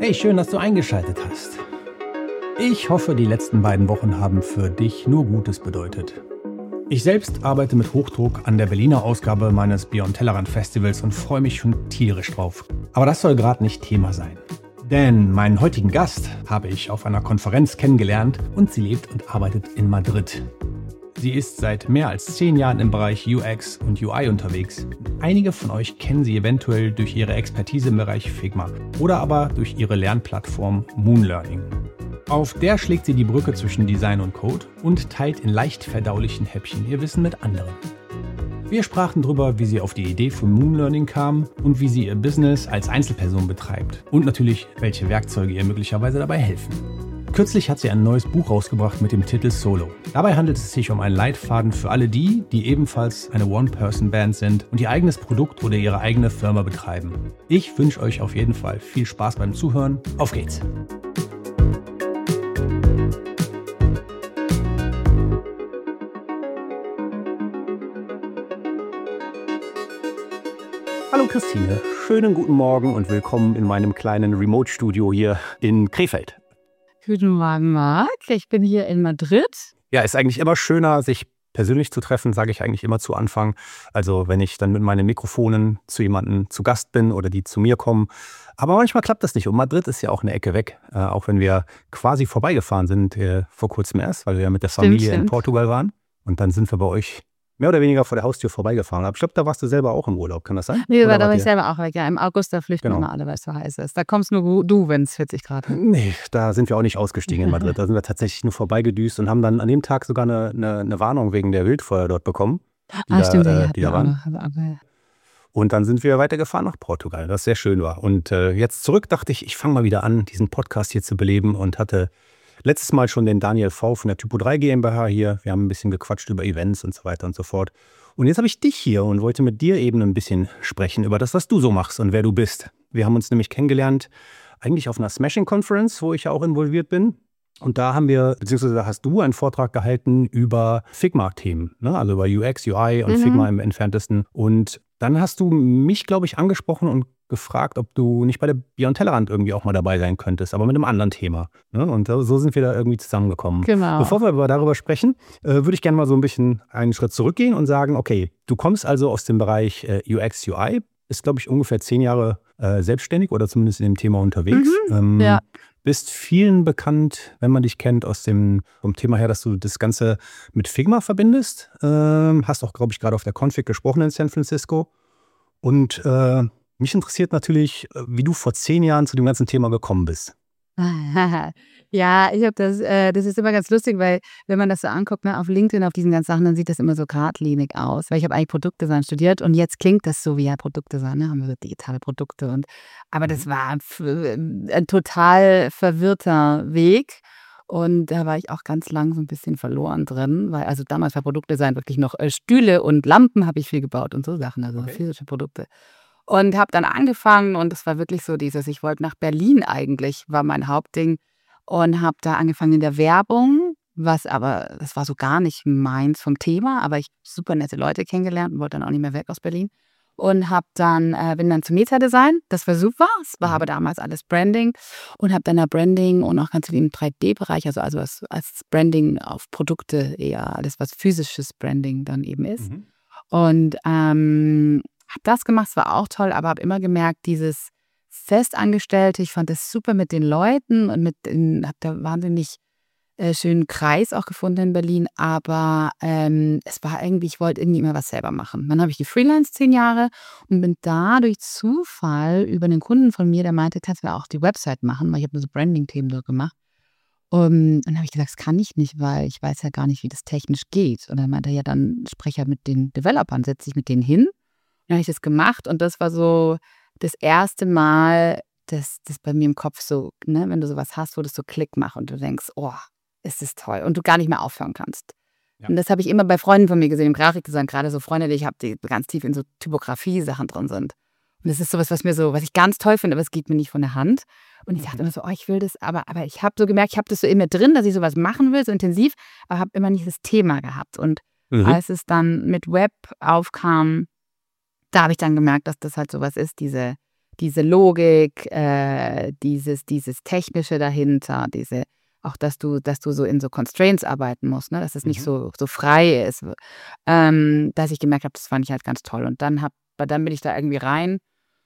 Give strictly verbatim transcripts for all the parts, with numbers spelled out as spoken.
Hey, schön, dass du eingeschaltet hast. Ich hoffe, die letzten beiden Wochen haben für dich nur Gutes bedeutet. Ich selbst arbeite mit Hochdruck an der Berliner Ausgabe meines Beyond Tellerrand Festivals und freue mich schon tierisch drauf. Aber das soll gerade nicht Thema sein. Denn meinen heutigen Gast habe ich auf einer Konferenz kennengelernt und sie lebt und arbeitet in Madrid. Sie ist seit mehr als zehn Jahren im Bereich U X und U I unterwegs. Einige von euch kennen sie eventuell durch ihre Expertise im Bereich Figma oder aber durch ihre Lernplattform Moon Learning. Auf der schlägt sie die Brücke zwischen Design und Code und teilt in leicht verdaulichen Häppchen ihr Wissen mit anderen. Wir sprachen darüber, wie sie auf die Idee für Moon Learning kam und wie sie ihr Business als Einzelperson betreibt und natürlich, welche Werkzeuge ihr möglicherweise dabei helfen. Kürzlich hat sie ein neues Buch rausgebracht mit dem Titel Solo. Dabei handelt es sich um einen Leitfaden für alle die, die ebenfalls eine One-Person-Band sind und ihr eigenes Produkt oder ihre eigene Firma betreiben. Ich wünsche euch auf jeden Fall viel Spaß beim Zuhören. Auf geht's! Hallo Christine, schönen guten Morgen und willkommen in meinem kleinen Remote-Studio hier in Krefeld. Guten Morgen, Marc. Ich bin hier in Madrid. Ja, ist eigentlich immer schöner, sich persönlich zu treffen, sage ich eigentlich immer zu Anfang. Also wenn ich dann mit meinen Mikrofonen zu jemandem zu Gast bin oder die zu mir kommen. Aber manchmal klappt das nicht. Und Madrid ist ja auch eine Ecke weg. Äh, auch wenn wir quasi vorbeigefahren sind äh, vor kurzem erst, weil wir ja mit der Familie Stimmt, in stimmt. Portugal waren. Und dann sind wir bei euch mehr oder weniger vor der Haustür vorbeigefahren. Aber ich glaube, da warst du selber auch im Urlaub. Kann das sein? Nee, Oder da war wart ich ihr- selber auch weg. Ja, im August, da flüchten Genau. immer alle, weil es so heiß ist. Da kommst nur du, wenn es vierzig Grad hat. Nee, da sind wir auch nicht ausgestiegen in Madrid. Da sind wir tatsächlich nur vorbeigedüst und haben dann an dem Tag sogar eine, eine, eine Warnung wegen der Wildfeuer dort bekommen. Die Ah, da, stimmt, ja, äh, die die da hatten wir waren. auch noch. Also, aber- Und dann sind wir weitergefahren nach Portugal, was sehr schön war. Und äh, jetzt zurück dachte ich, ich fange mal wieder an, diesen Podcast hier zu beleben und hatte letztes Mal schon den Daniel V. von der Typo drei GmbH hier. Wir haben ein bisschen gequatscht über Events und so weiter und so fort. Und jetzt habe ich dich hier und wollte mit dir eben ein bisschen sprechen über das, was du so machst und wer du bist. Wir haben uns nämlich kennengelernt, eigentlich auf einer Smashing Conference, wo ich ja auch involviert bin. Und da haben wir, beziehungsweise hast du einen Vortrag gehalten über Figma-Themen, ne? Also über U X, U I und Mhm. Figma im entferntesten. Und dann hast du mich, glaube ich, angesprochen und gefragt, ob du nicht bei der Beyond Tellerrand irgendwie auch mal dabei sein könntest, aber mit einem anderen Thema. Ne? Und so so sind wir da irgendwie zusammengekommen. Genau. Bevor wir aber darüber sprechen, äh, würde ich gerne mal so ein bisschen einen Schritt zurückgehen und sagen, okay, du kommst also aus dem Bereich äh, U X, U I, ist, glaube ich, ungefähr zehn Jahre äh, selbstständig oder zumindest in dem Thema unterwegs. Mhm, Ähm, ja. Bist vielen bekannt, wenn man dich kennt, aus dem vom Thema her, dass du das Ganze mit Figma verbindest. Ähm, hast auch, glaube ich, gerade auf der Config gesprochen in San Francisco. Und äh, mich interessiert natürlich, äh, wie du vor zehn Jahren zu dem ganzen Thema gekommen bist. Ja, ich habe das, äh, das ist immer ganz lustig, weil wenn man das so anguckt, ne, auf LinkedIn, auf diesen ganzen Sachen, dann sieht das immer so geradlinig aus. Weil ich habe eigentlich Produktdesign studiert und jetzt klingt das so wie ja Produktdesign, ne? Haben wir so digitale Produkte und aber das war f- ein total verwirrter Weg. Und da war ich auch ganz lang so ein bisschen verloren drin, weil also damals war Produktdesign wirklich noch äh, Stühle und Lampen habe ich viel gebaut und so Sachen, also Okay. physische Produkte. Und habe dann angefangen und es war wirklich so dieses, ich wollte nach Berlin eigentlich, war mein Hauptding und habe da angefangen in der Werbung, was aber, das war so gar nicht meins vom Thema, aber ich habe super nette Leute kennengelernt und wollte dann auch nicht mehr weg aus Berlin. Und habe dann, äh, bin dann zum Meta-Design, das war super, es war Mhm. aber damals alles Branding und habe dann da Branding und auch ganz viel im drei D-Bereich, also, also als, als Branding auf Produkte eher, alles was physisches Branding dann eben ist. Mhm. Und ähm, habe das gemacht, es war auch toll, aber habe immer gemerkt, dieses Festangestellte, ich fand das super mit den Leuten und mit den, habe da wahnsinnig äh, schönen Kreis auch gefunden in Berlin, aber ähm, es war irgendwie, ich wollte irgendwie immer was selber machen. Dann habe ich gefreelanced zehn Jahre und bin da durch Zufall über einen Kunden von mir, der meinte, kannst du mir auch die Website machen, weil ich habe nur so Branding-Themen dort gemacht. Um, und dann habe ich gesagt, das kann ich nicht, weil ich weiß ja gar nicht, wie das technisch geht. Und dann meinte er, ja, dann spreche halt mit den Developern, setze ich mit denen hin. Dann habe ich das gemacht und das war so das erste Mal, dass das bei mir im Kopf so, ne, wenn du sowas hast, wo das so Klick macht und du denkst, oh, ist das toll und du gar nicht mehr aufhören kannst. Ja. Und das habe ich immer bei Freunden von mir gesehen, im Grafikdesign, gerade so Freunde, die ich habe, die ganz tief in so Typografie-Sachen drin sind. Und das ist sowas, was mir so, was ich ganz toll finde, aber es geht mir nicht von der Hand. Und ich dachte immer so, oh, ich will das, aber, aber ich habe so gemerkt, ich habe das so in mir drin, dass ich sowas machen will, so intensiv, aber habe immer nicht das Thema gehabt. Und Mhm. als es dann mit Web aufkam, da habe ich dann gemerkt, dass das halt sowas ist, diese diese Logik, äh, dieses, dieses Technische dahinter, diese, auch dass du, dass du so in so Constraints arbeiten musst, ne? Dass es nicht Mhm. so, so frei ist, ähm, dass ich gemerkt habe, das fand ich halt ganz toll. Und dann, hab, dann bin ich da irgendwie rein,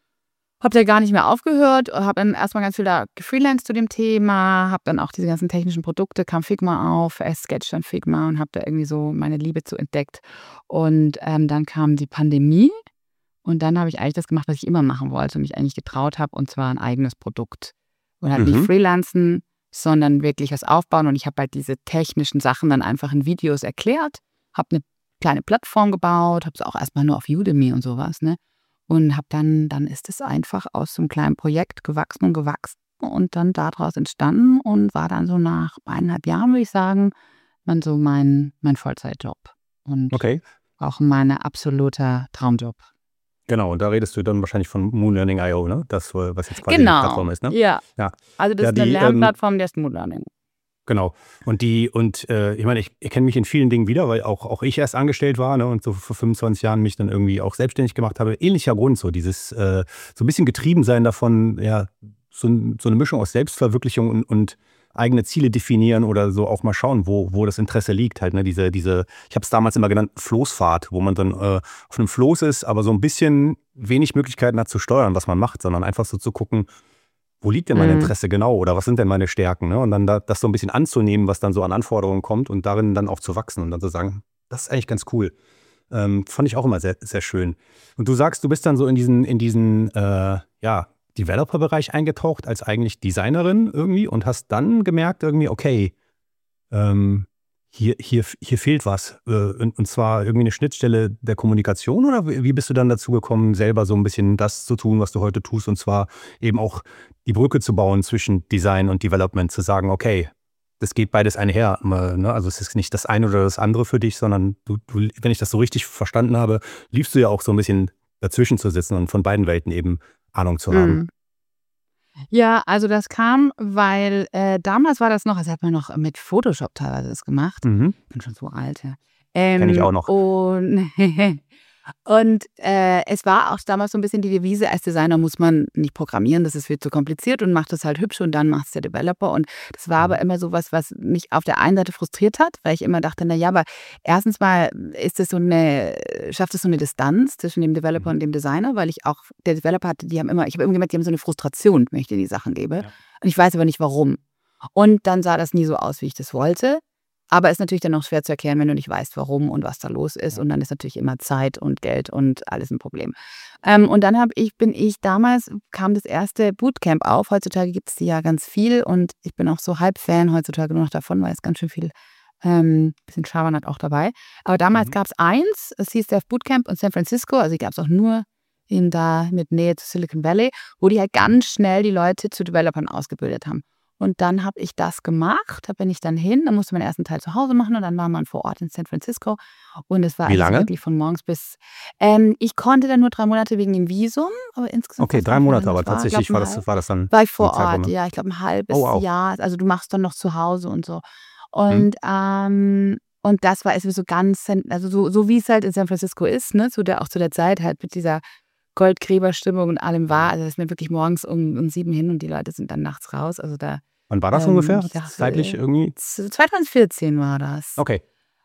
habe da gar nicht mehr aufgehört, habe dann erstmal ganz viel da gefreelanced zu dem Thema, habe dann auch diese ganzen technischen Produkte, kam Figma auf, erst Sketch, dann Figma und habe da irgendwie so meine Liebe zu entdeckt. Und ähm, dann kam die Pandemie und dann habe ich eigentlich das gemacht, was ich immer machen wollte und mich eigentlich getraut habe, und zwar ein eigenes Produkt. Und halt nicht Mhm. freelancen, sondern wirklich was aufbauen. Und ich habe halt diese technischen Sachen dann einfach in Videos erklärt, habe eine kleine Plattform gebaut, habe es auch erstmal nur auf Udemy und sowas, ne? Und habe dann, dann ist es einfach aus so einem kleinen Projekt gewachsen und gewachsen und dann daraus entstanden und war dann so nach eineinhalb Jahren, würde ich sagen, dann so mein, mein Vollzeitjob und Okay. auch mein absoluter Traumjob. Genau, und da redest du dann wahrscheinlich von Moonlearning Punkt io, ne? Das, äh, was jetzt quasi die Genau, Plattform ist, ne? ja. Ja. Also das Ja, ist eine die, ähm, Lernplattform, der ist Moonlearning. genau. Und die, und äh, ich meine, ich erkenne mich in vielen Dingen wieder, weil auch, auch ich erst angestellt war, ne, und so vor fünfundzwanzig Jahren mich dann irgendwie auch selbstständig gemacht habe. Ähnlicher Grund, so dieses äh, so ein bisschen getrieben sein davon, ja, so, so eine Mischung aus Selbstverwirklichung und, und eigene Ziele definieren oder so auch mal schauen, wo, wo das Interesse liegt. Halt, ne? Diese, diese, ich habe es damals immer genannt, Floßfahrt, wo man dann äh, auf einem Floß ist, aber so ein bisschen wenig Möglichkeiten hat zu steuern, was man macht, sondern einfach so zu gucken, wo liegt denn mein Mhm. Interesse genau oder was sind denn meine Stärken? Ne? Und dann da, das so ein bisschen anzunehmen, was dann so an Anforderungen kommt und darin dann auch zu wachsen und dann zu sagen, das ist eigentlich ganz cool. Ähm, fand ich auch immer sehr, sehr schön. Und du sagst, du bist dann so in diesen, in diesen äh, ja, Developer-Bereich eingetaucht als eigentlich Designerin irgendwie und hast dann gemerkt irgendwie, okay, ähm, hier, hier, hier fehlt was. Äh, und, und zwar irgendwie eine Schnittstelle der Kommunikation oder wie wie bist du dann dazu gekommen, selber so ein bisschen das zu tun, was du heute tust und zwar eben auch die Brücke zu bauen zwischen Design und Development, zu sagen, okay, das geht beides einher. äh, Ne? Also es ist nicht das eine oder das andere für dich, sondern du, du, wenn ich das so richtig verstanden habe, liebst du ja auch so ein bisschen dazwischen zu sitzen und von beiden Welten eben Ahnung zu haben. Mhm. Ja, also das kam, weil äh, damals war das noch, also hat man noch mit Photoshop teilweise das gemacht. Mhm. Ich bin schon so alt, ja. Kenne ich Ähm, auch noch. und und äh, es war auch damals so ein bisschen die Devise, als Designer muss man nicht programmieren, das ist viel zu kompliziert und macht es halt hübsch und dann macht es der Developer. Und das war aber Mhm. immer so was, was mich auf der einen Seite frustriert hat, weil ich immer dachte, na ja, aber erstens mal ist es so eine, schafft es so eine Distanz zwischen dem Developer Mhm. und dem Designer, weil ich auch, der Developer hatte, die haben immer, ich habe immer gemerkt, die haben so eine Frustration, wenn ich denen die Sachen gebe. Ja. Und ich weiß aber nicht warum. Und dann sah das nie so aus, wie ich das wollte. Aber ist natürlich dann auch schwer zu erklären, wenn du nicht weißt, warum und was da los ist. Ja. Und dann ist natürlich immer Zeit und Geld und alles ein Problem. Ähm, und dann hab ich, bin ich damals, kam das erste Bootcamp auf. Heutzutage gibt es die ja ganz viel und ich bin auch so halb Fan heutzutage nur noch davon, weil es ganz schön viel, ähm, bisschen Schabernack auch dabei. Aber damals Mhm. gab es eins, es hieß Dev Bootcamp in San Francisco. Also die gab es auch nur in da mit Nähe zu Silicon Valley, wo die halt ganz schnell die Leute zu Developern ausgebildet haben. Und dann habe ich das gemacht, da bin ich dann hin, dann musste man den ersten Teil zu Hause machen und dann war man vor Ort in San Francisco. Und es war Wie also lange? wirklich von morgens bis, ähm, ich konnte dann nur drei Monate wegen dem Visum, aber insgesamt Okay, weiß gar drei nicht, wie Monate, lange aber das war. Ich tatsächlich glaube, war ein das, halb, war das dann war ich ein vor Zeitraum. Ort, Ne? ja, ich glaube ein halbes Oh, wow. Jahr. Also du machst dann noch zu Hause und so. Mhm. Und, ähm, und das war also so ganz, also so, so wie es halt in San Francisco ist, ne, zu der, auch zu der Zeit halt mit dieser Goldgräberstimmung und allem war. Also das ist mir wirklich morgens um, um sieben hin und die Leute sind dann nachts raus. Also da, Wann war das ähm, ungefähr? ich Zeitlich dachte, irgendwie? zwanzig vierzehn war das. Okay.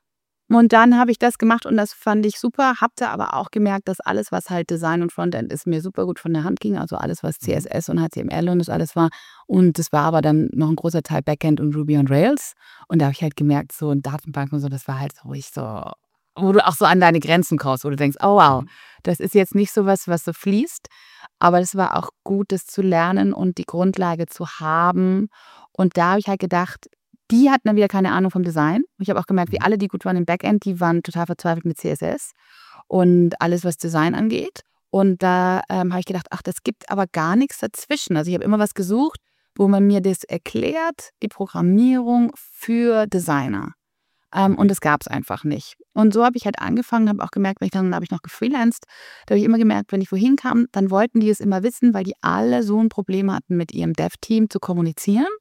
Und dann habe ich das gemacht und das fand ich super, habe da aber auch gemerkt, dass alles, was halt Design und Frontend ist, mir super gut von der Hand ging. Also alles, was Mhm. C S S und H T M L und das alles war. Und das war aber dann noch ein großer Teil Backend und Ruby on Rails. Und da habe ich halt gemerkt, so in Datenbanken und so, das war halt so, ich so, wo du auch so an deine Grenzen kommst, wo du denkst, oh wow, Mhm. das ist jetzt nicht so was, was so fließt. Aber es war auch gut, das zu lernen und die Grundlage zu haben. Und da habe ich halt gedacht, die hatten dann wieder keine Ahnung vom Design. Ich habe auch gemerkt, wie Mhm. alle, die gut waren im Backend, die waren total verzweifelt mit C S S und alles, was Design angeht. Und da ähm, habe ich gedacht, ach, das gibt aber gar nichts dazwischen. Also ich habe immer was gesucht, wo man mir das erklärt, die Programmierung für Designer. Ähm, und Okay. das gab es einfach nicht. Und so habe ich halt angefangen, habe auch gemerkt, wenn ich dann habe ich noch gefreelanced, da habe ich immer gemerkt, wenn ich wohin kam, dann wollten die es immer wissen, weil die alle so ein Problem hatten, mit ihrem Dev-Team zu kommunizieren.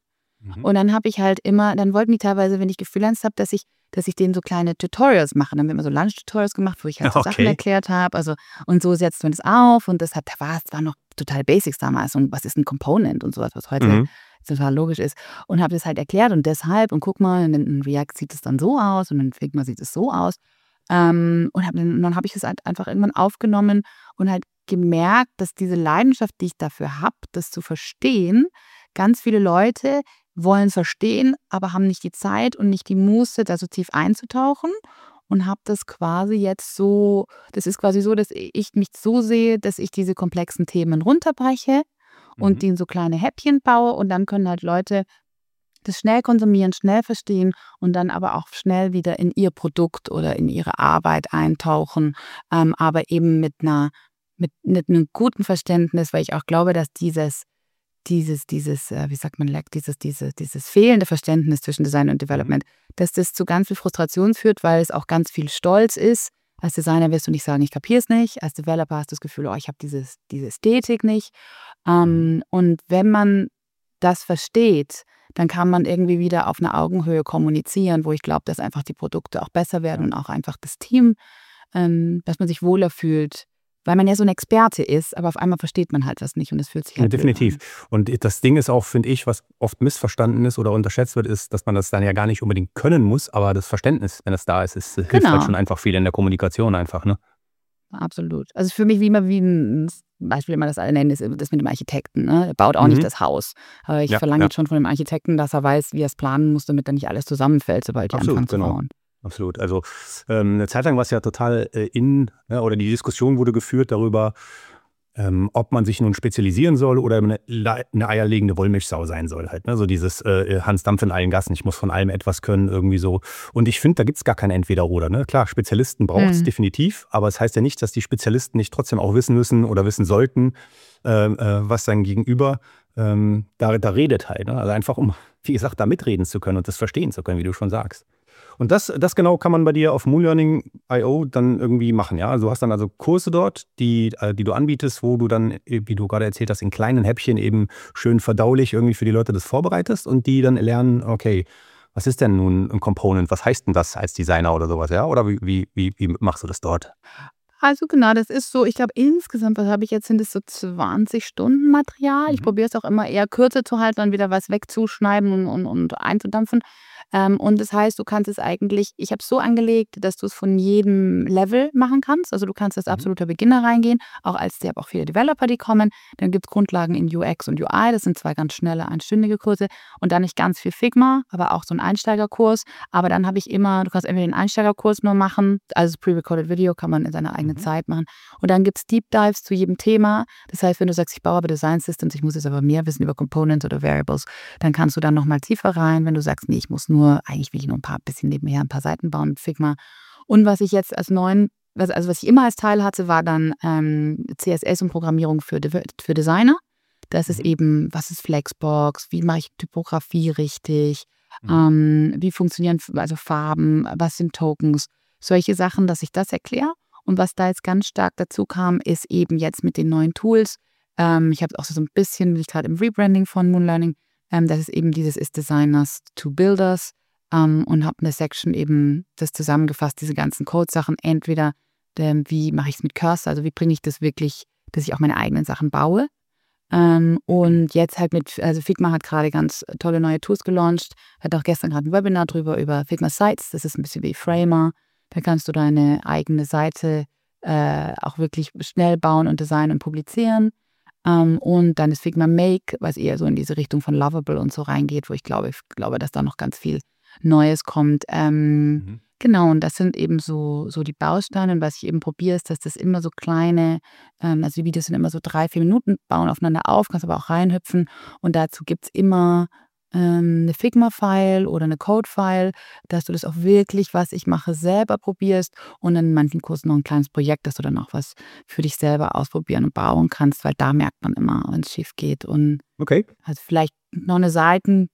Mhm. Und dann habe ich halt immer, dann wollten die teilweise, wenn ich gefreelanced habe, dass ich, dass ich denen so kleine Tutorials mache. Dann haben wir immer so Lunch-Tutorials gemacht, wo ich halt so okay. Sachen erklärt habe. Also, und so setzt man das auf. Und das hat, da war es war noch total Basics damals. Und was ist ein Component und sowas, was heute mhm. total logisch ist. Und habe das halt erklärt und deshalb. Und guck mal, in React sieht es dann so aus und in Figma sieht es so aus. Ähm, und, hab, und dann habe ich es halt einfach irgendwann aufgenommen und halt gemerkt, dass diese Leidenschaft, die ich dafür habe, das zu verstehen, ganz viele Leute wollen es verstehen, aber haben nicht die Zeit und nicht die Muße, da so tief einzutauchen. Und habe das quasi jetzt so, das ist quasi so, dass ich mich so sehe, dass ich diese komplexen Themen runterbreche und mhm. die in so kleine Häppchen baue. Und dann können halt Leute das schnell konsumieren, schnell verstehen und dann aber auch schnell wieder in ihr Produkt oder in ihre Arbeit eintauchen. Ähm, aber eben mit einer, mit, mit einem guten Verständnis, weil ich auch glaube, dass dieses dieses, dieses, wie sagt man, dieses, dieses, dieses fehlende Verständnis zwischen Design und Development, mhm. dass das zu ganz viel Frustration führt, weil es auch ganz viel Stolz ist. Als Designer wirst du nicht sagen, ich kapiere es nicht. Als Developer hast du das Gefühl, oh, ich habe dieses, diese Ästhetik nicht. Ähm, mhm. Und wenn man das versteht, dann kann man irgendwie wieder auf einer Augenhöhe kommunizieren, wo ich glaube, dass einfach die Produkte auch besser werden ja. und auch einfach das Team, ähm, dass man sich wohler fühlt. Weil man ja so ein Experte ist, aber auf einmal versteht man halt was nicht und es fühlt sich halt ja, definitiv. Und das Ding ist auch, finde ich, was oft missverstanden ist oder unterschätzt wird, ist, dass man das dann ja gar nicht unbedingt können muss, aber das Verständnis, wenn es da ist, ist genau. hilft halt schon einfach viel in der Kommunikation einfach, ne? Absolut. Also für mich wie immer wie ein Beispiel, wenn man das alle nennt, ist das mit dem Architekten. Ne? Er baut auch mhm. nicht das Haus. Aber ich ja, verlange ja. jetzt schon von dem Architekten, dass er weiß, wie er es planen muss, damit dann nicht alles zusammenfällt, sobald die Absolut, anfangen zu genau. bauen. Absolut. Also ähm, eine Zeit lang war es ja total äh, in, ja, oder die Diskussion wurde geführt darüber, ähm, ob man sich nun spezialisieren soll oder eine, eine eierlegende Wollmilchsau sein soll. Halt, ne? So dieses äh, Hans Dampf in allen Gassen, ich muss von allem etwas können, irgendwie so. Und ich finde, da gibt es gar kein Entweder-Oder. Ne? Klar, Spezialisten braucht es mhm. definitiv, aber es heißt ja nicht, dass die Spezialisten nicht trotzdem auch wissen müssen oder wissen sollten, äh, äh, was sein Gegenüber ähm, da, da redet halt. Ne? Also einfach, um, wie gesagt, da mitreden zu können und das verstehen zu können, wie du schon sagst. Und das, das genau kann man bei dir auf moonlearning punkt i o dann irgendwie machen. Ja? Also du hast dann also Kurse dort, die, die du anbietest, wo du dann, wie du gerade erzählt hast, in kleinen Häppchen eben schön verdaulich irgendwie für die Leute das vorbereitest und die dann lernen, okay, was ist denn nun ein Component? Was heißt denn das als Designer oder sowas? Ja? Oder wie, wie, wie, wie machst du das dort? Also genau, das ist so, ich glaube insgesamt, was habe ich jetzt, sind es so zwanzig Stunden Material. Mhm. Ich probiere es auch immer eher kürzer zu halten, dann wieder was wegzuschneiden und, und, und einzudampfen. Ähm, und das heißt, du kannst es eigentlich, ich habe es so angelegt, dass du es von jedem Level machen kannst. Also du kannst als absoluter Beginner reingehen, auch als, ich habe auch viele Developer, die kommen. Dann gibt es Grundlagen in U X und U I, das sind zwei ganz schnelle, einstündige Kurse. Und dann nicht ganz viel Figma, aber auch so ein Einsteigerkurs. Aber dann habe ich immer, du kannst entweder den Einsteigerkurs nur machen, also das Pre-Recorded Video kann man in seiner eigenen mhm. Zeit machen. Und dann gibt es Deep Dives zu jedem Thema. Das heißt, wenn du sagst, ich baue aber Design Systems, ich muss jetzt aber mehr wissen über Components oder Variables, dann kannst du dann nochmal tiefer rein. Wenn du sagst, nee, ich muss nur eigentlich will ich nur ein paar bisschen nebenher ein paar Seiten bauen mit Figma. Und was ich jetzt als neuen, also was ich immer als Teil hatte, war dann ähm, C S S und Programmierung für, De- für Designer. Das ist eben, was ist Flexbox, wie mache ich Typografie richtig, mhm. ähm, wie funktionieren also Farben, was sind Tokens, solche Sachen, dass ich das erkläre. Und was da jetzt ganz stark dazu kam, ist eben jetzt mit den neuen Tools. Ähm, ich habe auch so ein bisschen, bin ich gerade im Rebranding von Moonlearning, ähm, das ist eben dieses ist Designers to Builders ähm, und habe eine Section eben das zusammengefasst, diese ganzen Code-Sachen. Entweder ähm, wie mache ich es mit Cursor, also wie bringe ich das wirklich, dass ich auch meine eigenen Sachen baue. Ähm, und jetzt halt mit, also Figma hat gerade ganz tolle neue Tools gelauncht, hat auch gestern gerade ein Webinar drüber über Figma Sites, das ist ein bisschen wie Framer. Da kannst du deine eigene Seite äh, auch wirklich schnell bauen und designen und publizieren. Um, und dann ist Figma Make, was eher so in diese Richtung von Lovable und so reingeht, wo ich glaube, ich glaube, dass da noch ganz viel Neues kommt. Ähm, mhm. Genau, und das sind eben so, so die Bausteine. Und was ich eben probiere, ist, dass das immer so kleine, ähm, also die Videos sind immer so drei, vier Minuten, bauen aufeinander auf, kannst aber auch reinhüpfen. Und dazu gibt es immer ähm, eine Figma-File oder eine Code-File, dass du das auch wirklich, was ich mache, selber probierst und in manchen Kursen noch ein kleines Projekt, dass du dann auch was für dich selber ausprobieren und bauen kannst, weil da merkt man immer, wenn es schief geht. Und okay. Also vielleicht noch eine Seitensache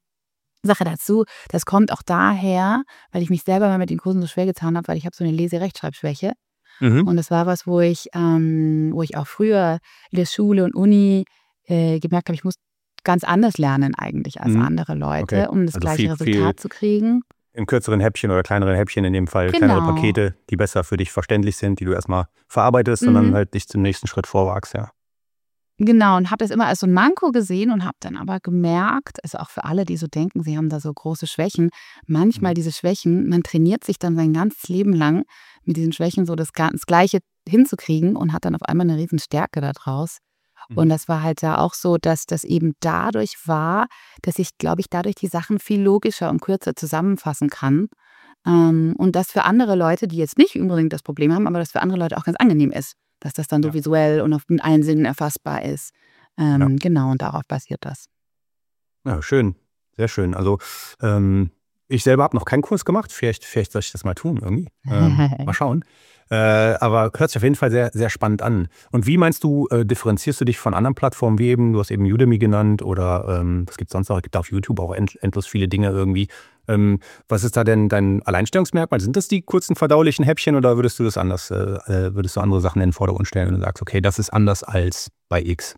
dazu, das kommt auch daher, weil ich mich selber mal mit den Kursen so schwer getan habe, weil ich habe so eine Lese-Rechtschreibschwäche. Mhm. Und das war was, wo ich, ähm, wo ich auch früher in der Schule und Uni äh, gemerkt habe, ich muss ganz anders lernen eigentlich als Mhm. andere Leute, Okay. um das Also gleiche viel, viel Resultat zu kriegen. in kürzeren Häppchen oder kleineren Häppchen in dem Fall, kleinere Genau. Pakete, die besser für dich verständlich sind, die du erstmal verarbeitest und dann Mhm. halt dich zum nächsten Schritt vorwagst, ja. Genau, und habe das immer als so ein Manko gesehen und habe dann aber gemerkt, also auch für alle, die so denken, sie haben da so große Schwächen, manchmal Mhm. diese Schwächen, man trainiert sich dann sein ganzes Leben lang mit diesen Schwächen so das, Ga- das Gleiche hinzukriegen und hat dann auf einmal eine riesen Stärke daraus. Und Mhm. das war halt da auch so, dass das eben dadurch war, dass ich, glaube ich, dadurch die Sachen viel logischer und kürzer zusammenfassen kann. Ähm, und das für andere Leute, die jetzt nicht unbedingt das Problem haben, aber das für andere Leute auch ganz angenehm ist, dass das dann so Ja. visuell und auf mit allen Sinnen erfassbar ist. Ja. Ähm, genau, und darauf basiert das. Ja, schön. Sehr schön. Also, ähm, ich selber habe noch keinen Kurs gemacht. Vielleicht, vielleicht soll ich das mal tun irgendwie. Ähm, mal schauen. Äh, aber hört sich auf jeden Fall sehr, sehr spannend an. Und wie meinst du, äh, differenzierst du dich von anderen Plattformen wie eben, du hast eben Udemy genannt oder ähm, was gibt es sonst noch? Es gibt auf YouTube auch end, endlos viele Dinge irgendwie. Ähm, was ist da denn dein Alleinstellungsmerkmal? Sind das die kurzen verdaulichen Häppchen oder würdest du das anders, äh, äh, würdest du andere Sachen in den Vordergrund stellen und du sagst, okay, das ist anders als bei X?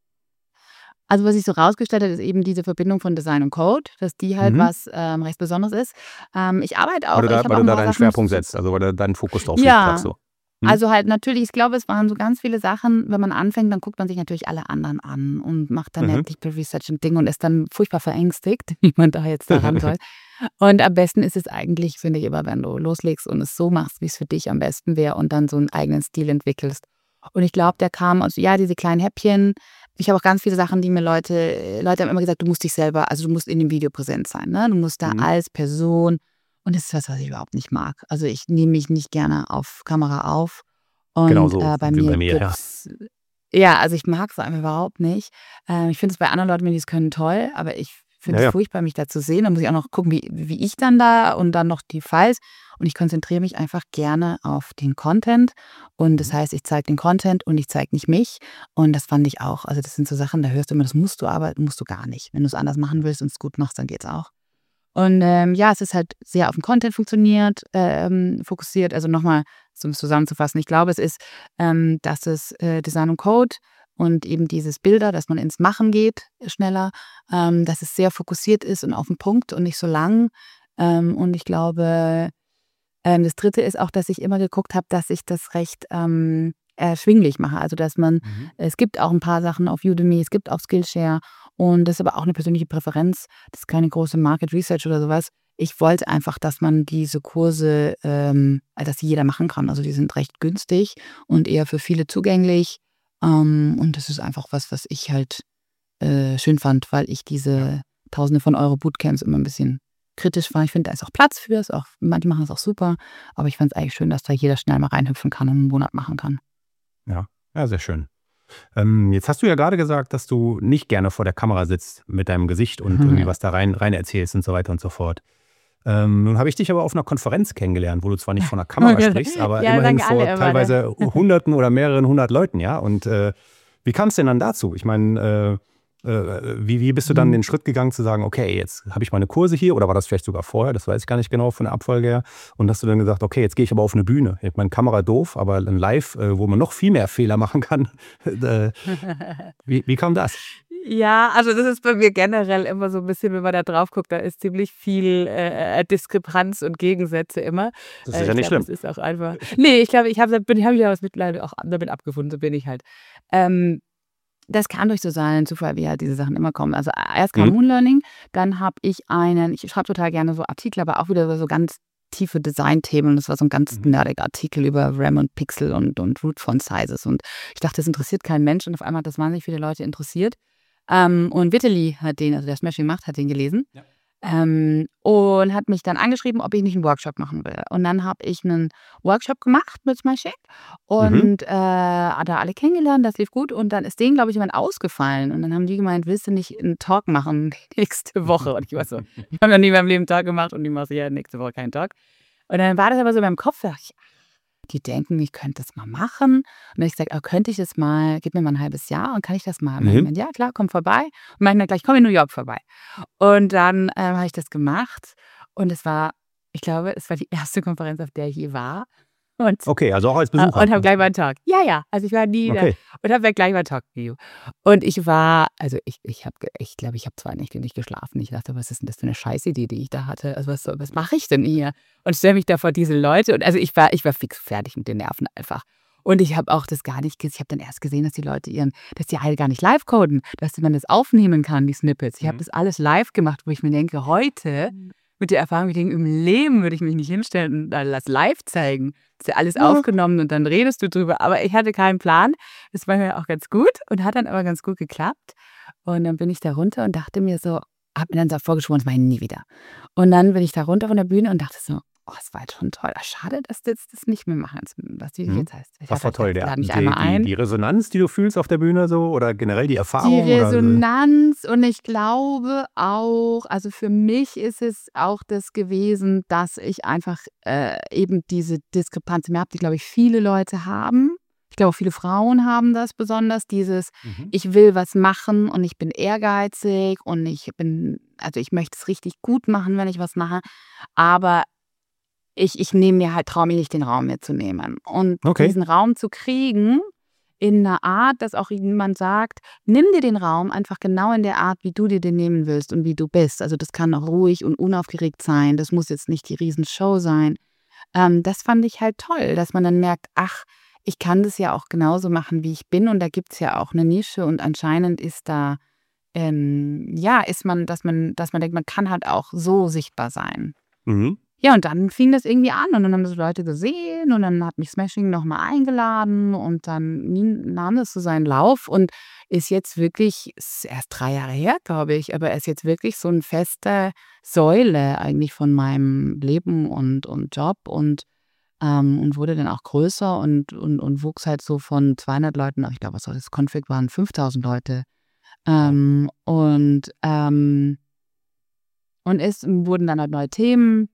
Also, was sich so rausgestellt hat, ist eben diese Verbindung von Design und Code, dass die halt Mhm. was, ähm, recht Besonderes ist. Ähm, ich arbeite Weil auch du ich da, habe weil auch du ein da paar deinen Sachen Schwerpunkt so setzt, also weil da deinen Fokus drauf liegt, sagst ja, du. Hm? also halt natürlich, ich glaube, es waren so ganz viele Sachen, wenn man anfängt, dann guckt man sich natürlich alle anderen an und macht dann Mhm. halt Deep Research und Ding und ist dann furchtbar verängstigt, wie man da jetzt da ran soll. Und am besten ist es eigentlich, finde ich, immer, wenn du loslegst und es so machst, wie es für dich am besten wäre und dann so einen eigenen Stil entwickelst. Und ich glaube, der kam aus, ja, diese kleinen Häppchen. Ich habe auch ganz viele Sachen, die mir Leute, Leute haben immer gesagt, du musst dich selber, also du musst in dem Video präsent sein, ne? Du musst da Mhm. als Person, und das ist was, was ich überhaupt nicht mag. Also ich nehme mich nicht gerne auf Kamera auf. Genau Und so äh, bei wie mir bei mir, ja. gibt's, ja, also ich mag es einfach überhaupt nicht. Äh, ich finde es bei anderen Leuten, wenn die es können, toll, aber ich Ja, finde es ja. furchtbar, mich da zu sehen. Da muss ich auch noch gucken, wie, wie ich dann da und dann noch die Files. Und ich konzentriere mich einfach gerne auf den Content. Und das Mhm. heißt, ich zeige den Content und ich zeige nicht mich. Und das fand ich auch. Also das sind so Sachen, da hörst du immer, das musst du, aber musst du gar nicht. Wenn du es anders machen willst und es gut machst, dann geht's auch. Und ähm, ja, es ist halt sehr auf den Content funktioniert, ähm, fokussiert. Also nochmal, um es zusammenzufassen, ich glaube, es ist, ähm, dass es äh, Design und Code und eben dieses Bilder, dass man ins Machen geht äh, schneller, ähm, dass es sehr fokussiert ist und auf den Punkt und nicht so lang. Ähm, und ich glaube, ähm, das Dritte ist auch, dass ich immer geguckt habe, dass ich das recht ähm, erschwinglich mache. Also, dass man Mhm. es gibt auch ein paar Sachen auf Udemy, es gibt auf Skillshare und das ist aber auch eine persönliche Präferenz. Das ist keine große Market Research oder sowas. Ich wollte einfach, dass man diese Kurse, ähm, äh, dass die jeder machen kann. Also, die sind recht günstig und eher für viele zugänglich. Ähm, und das ist einfach was, was ich halt äh, schön fand, weil ich Ja. diese Tausende von Euro Bootcamps immer ein bisschen kritisch war. Ich finde, da ist auch Platz für, ist auch, manche machen es auch super, aber ich fand es eigentlich schön, dass da jeder schnell mal reinhüpfen kann und einen Monat machen kann. Ja. Ja, sehr schön. Ähm, jetzt hast du ja gerade gesagt, dass du nicht gerne vor der Kamera sitzt mit deinem Gesicht und irgendwie was da rein, rein erzählst und so weiter und so fort. Ähm, nun habe ich dich aber auf einer Konferenz kennengelernt, wo du zwar nicht vor einer Kamera sprichst, aber Ja, immerhin sagen alle vor immer, ne? teilweise Hunderten oder mehreren hundert Leuten, ja. Und äh, wie kam es denn dann dazu? Ich meine, äh, äh, wie, wie bist du dann den Schritt gegangen zu sagen, okay, jetzt habe ich meine Kurse hier oder war das vielleicht sogar vorher, das weiß ich gar nicht genau von der Abfolge her. Und hast du dann gesagt, okay, jetzt gehe ich aber auf eine Bühne. Ich meine, Kamera doof, aber ein Live, äh, wo man noch viel mehr Fehler machen kann. äh, wie, wie kam das? Ja, also das ist bei mir generell immer so ein bisschen, wenn man da drauf guckt, da ist ziemlich viel äh, Diskrepanz und Gegensätze immer. Das ist Äh, ja ich nicht glaube, schlimm. das ist auch einfach. Nee, ich glaube, ich habe bin habe ich ja was mittlerweile auch damit abgefunden, so bin ich halt. Ähm, Das kann durch so sein Zufall, wie halt diese Sachen immer kommen. Also erst kam Mhm. Moonlearning, dann habe ich einen, ich schreibe total gerne so Artikel, aber auch wieder über so ganz tiefe Designthemen. Und das war so ein ganz Mhm. nerdiger Artikel über RAM und Pixel und, und Root Font Sizes. Und ich dachte, das interessiert keinen Mensch. Und auf einmal hat das wahnsinnig viele Leute interessiert. Ähm, und Vitali hat den, also der Smashing macht, hat den gelesen. Ja. Ähm, und hat mich dann angeschrieben, ob ich nicht einen Workshop machen will. Und dann habe ich einen Workshop gemacht mit Smashing Mhm. und äh, hat da alle kennengelernt, das lief gut. Und dann ist denen, glaube ich, jemand ausgefallen. Und dann haben die gemeint, willst du nicht einen Talk machen nächste Woche? Und ich war so, ich habe noch nie in meinem Leben einen Talk gemacht und ich mache ja nächste Woche keinen Talk. Und dann war das aber so in meinem Kopf, da dachte ich, die denken, ich könnte das mal machen. Und dann habe ich gesagt, oh, könnte ich das mal, gib mir mal ein halbes Jahr und kann ich das mal? Und dann Mhm. meinte, ja klar, komm vorbei. Und meinte gleich, komm in New York vorbei. Und dann ähm, habe ich das gemacht und es war, ich glaube, es war die erste Konferenz, auf der ich je war. und, Okay, also auch als äh, Besucher. und habe gleich mal einen Talk. Ja, ja, also ich war nie da Okay. und habe gleich mal ein Talk-Video. Und ich war, also ich, ich habe, ich glaube, ich habe zwei Nächte nicht geschlafen. Ich dachte, was ist denn das für eine Scheißidee, die ich da hatte? Also was, soll- was mache ich denn hier? Und stelle mich da vor diese Leute. Und also ich war, ich war fix fertig mit den Nerven einfach. Und ich habe auch das gar nicht gesehen. Ich habe dann erst gesehen, dass die Leute ihren, dass die halt gar nicht live coden, dass man das aufnehmen kann, die Snippets. Ich habe Mhm. das alles live gemacht, wo ich mir denke, heute mit der Erfahrung, ich denke, im Leben würde ich mich nicht hinstellen und dann das live zeigen. Das ist ja alles Ja. aufgenommen und dann redest du drüber. Aber ich hatte keinen Plan. Das war mir auch ganz gut und hat dann aber ganz gut geklappt. Und dann bin ich da runter und dachte mir so, habe mir dann so vorgeschworen, das mache ich nie wieder. Und dann bin ich da runter von der Bühne und dachte so, oh, das war jetzt schon toll. Ach, schade, dass du jetzt das nicht mehr machen, was die Mhm. jetzt heißt. Ich Was hab war halt toll? gedacht, Der, lade mich die, einmal die, ein. die Resonanz, die du fühlst auf der Bühne so oder generell die Die Erfahrung? Oder, Resonanz und ich glaube auch, also für mich ist es auch das gewesen, dass ich einfach äh, eben diese Diskrepanz mehr habe, die, glaube ich, viele Leute haben. Ich glaube, auch viele Frauen haben das besonders, dieses, mhm. ich will was machen und ich bin ehrgeizig und ich bin, also ich möchte es richtig gut machen, wenn ich was mache, aber ich, ich nehme mir halt, traue mich nicht, den Raum mir zu nehmen. Und Okay. diesen Raum zu kriegen, in einer Art, dass auch jemand sagt, nimm dir den Raum einfach genau in der Art, wie du dir den nehmen willst und wie du bist. Also das kann auch ruhig und unaufgeregt sein. Das muss jetzt nicht die Riesenshow sein. Ähm, das fand ich halt toll, dass man dann merkt, ach, ich kann das ja auch genauso machen, wie ich bin. Und da gibt es ja auch eine Nische und anscheinend ist da, ähm, ja, ist man, dass man, dass man denkt, man kann halt auch so sichtbar sein. Mhm. Ja, und dann fing das irgendwie an und dann haben das Leute gesehen und dann hat mich Smashing nochmal eingeladen und dann nahm das so seinen Lauf und ist jetzt wirklich, ist erst drei Jahre her, glaube ich, aber ist jetzt wirklich so eine feste Säule eigentlich von meinem Leben und, und Job und, ähm, und wurde dann auch größer und, und, und wuchs halt so von zweihundert Leuten, ich glaube, was war das Config waren fünftausend Leute. Ähm, und, ähm, und es wurden dann halt neue Themen.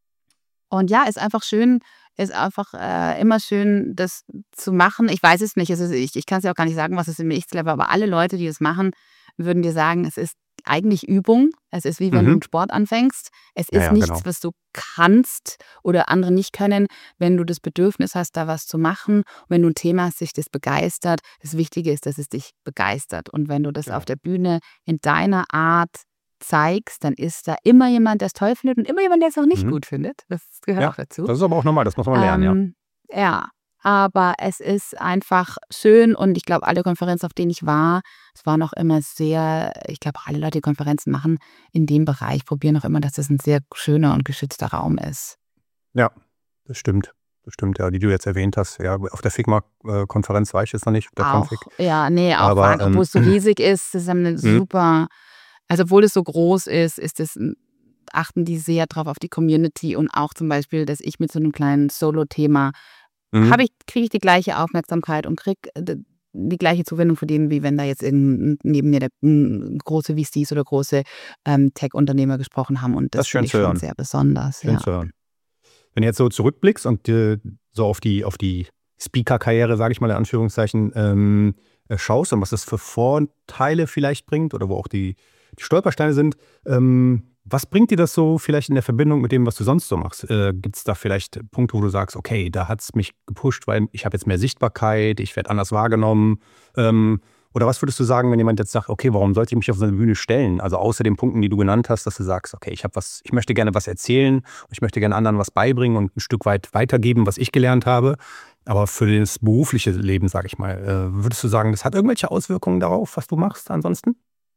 Und ja, ist einfach schön, ist einfach äh, immer schön, das zu machen. Ich weiß es nicht, es ist, ich, ich kann es ja auch gar nicht sagen, was es im X-Level, aber alle Leute, die das machen, würden dir sagen, es ist eigentlich Übung. Es ist wie wenn du Mhm. einen Sport anfängst. Es Ja, ist ja, nichts, genau. was du kannst oder andere nicht können. Wenn du das Bedürfnis hast, da was zu machen, und wenn du ein Thema hast, dich das begeistert, das Wichtige ist, dass es dich begeistert. Und wenn du das Genau. auf der Bühne in deiner Art zeigst, dann ist da immer jemand, der es toll findet und immer jemand, der es auch nicht Mhm. gut findet. Das gehört Ja, auch dazu. das ist aber auch normal, das muss man lernen, ja. Ähm, ja, aber es ist einfach schön und ich glaube, alle Konferenzen, auf denen ich war, es waren auch immer sehr, ich glaube, auch alle Leute, die Konferenzen machen, in dem Bereich probieren auch immer, dass es ein sehr schöner und geschützter Raum ist. Ja, das stimmt. Das stimmt, ja, die du jetzt erwähnt hast. Ja, auf der Figma-Konferenz war ich jetzt noch nicht, der Config. Auch, ja, nee, auch, Aber, waren, obwohl ähm, es so riesig ist, das ist eine Mhm. super, also obwohl es so groß ist, ist es, achten die sehr drauf auf die Community und auch zum Beispiel, dass ich mit so einem kleinen Solo-Thema Mhm. habe ich, kriege ich die gleiche Aufmerksamkeit und kriege die gleiche Zuwendung von denen, wie wenn da jetzt in, neben mir der, m, große V Cs oder große ähm, Tech-Unternehmer gesprochen haben. Und Das das ist schön finde ich zu schon hören. sehr besonders. Schön Ja. zu hören. Wenn du jetzt so zurückblickst und äh, so auf die, auf die Speaker-Karriere, sage ich mal in Anführungszeichen, ähm, äh, schaust und was das für Vorteile vielleicht bringt oder wo auch die, die Stolpersteine sind, ähm, was bringt dir das so vielleicht in der Verbindung mit dem, was du sonst so machst? Äh, Gibt es da vielleicht Punkte, wo du sagst, okay, da hat es mich gepusht, weil ich habe jetzt mehr Sichtbarkeit, ich werde anders wahrgenommen? Ähm, oder was würdest du sagen, wenn jemand jetzt sagt, okay, warum sollte ich mich auf so eine Bühne stellen? Also außer den Punkten, die du genannt hast, dass du sagst, okay, ich habe was, ich möchte gerne was erzählen und ich möchte gerne anderen was beibringen und ein Stück weit weitergeben, was ich gelernt habe. Aber für das berufliche Leben, sage ich mal, äh, würdest du sagen, das hat irgendwelche Auswirkungen darauf, was du machst ansonsten?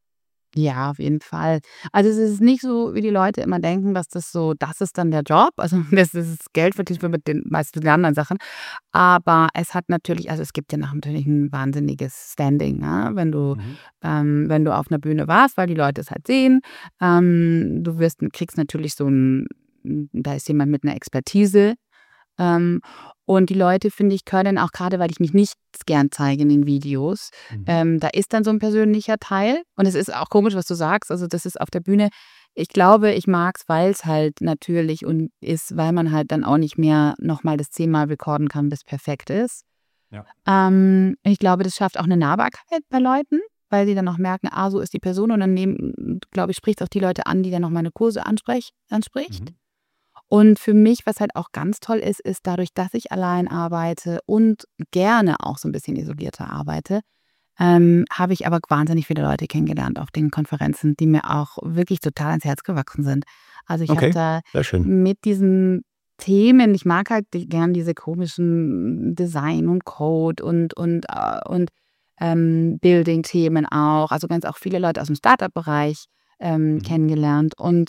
Ja, auf jeden Fall. Also es ist nicht so, wie die Leute immer denken, dass das so, das ist dann der Job. Also das ist Geld verdient wird mit den meisten anderen Sachen. Aber es hat natürlich, also es gibt ja natürlich ein wahnsinniges Standing, ja, wenn du, Mhm. ähm, wenn du auf einer Bühne warst, weil die Leute es halt sehen. Ähm, du wirst, kriegst natürlich so ein, da ist jemand mit einer Expertise. Ähm, und die Leute, finde ich, können auch gerade, weil ich mich nicht gern zeige in den Videos, Mhm. ähm, da ist dann so ein persönlicher Teil. Und es ist auch komisch, was du sagst. Also das ist auf der Bühne, ich glaube, ich mag es, weil es halt natürlich und ist, weil man halt dann auch nicht mehr nochmal das zehnmal recorden kann, bis perfekt ist. Ja. Ähm, ich glaube, das schafft auch eine Nahbarkeit bei Leuten, weil sie dann auch merken, ah, so ist die Person. Und dann nehmen, glaube ich, spricht es auch die Leute an, die dann noch meine Kurse ansprech, anspricht. Mhm. Und für mich, was halt auch ganz toll ist, ist dadurch, dass ich allein arbeite und gerne auch so ein bisschen isolierter arbeite, ähm, habe ich aber wahnsinnig viele Leute kennengelernt auf den Konferenzen, die mir auch wirklich total ans Herz gewachsen sind. Also ich habe Okay, da sehr schön. mit diesen Themen, ich mag halt die, gern diese komischen Design und Code und, und, äh, und ähm, Building-Themen auch. Also ganz auch viele Leute aus dem Startup-Bereich ähm, Mhm. kennengelernt. Und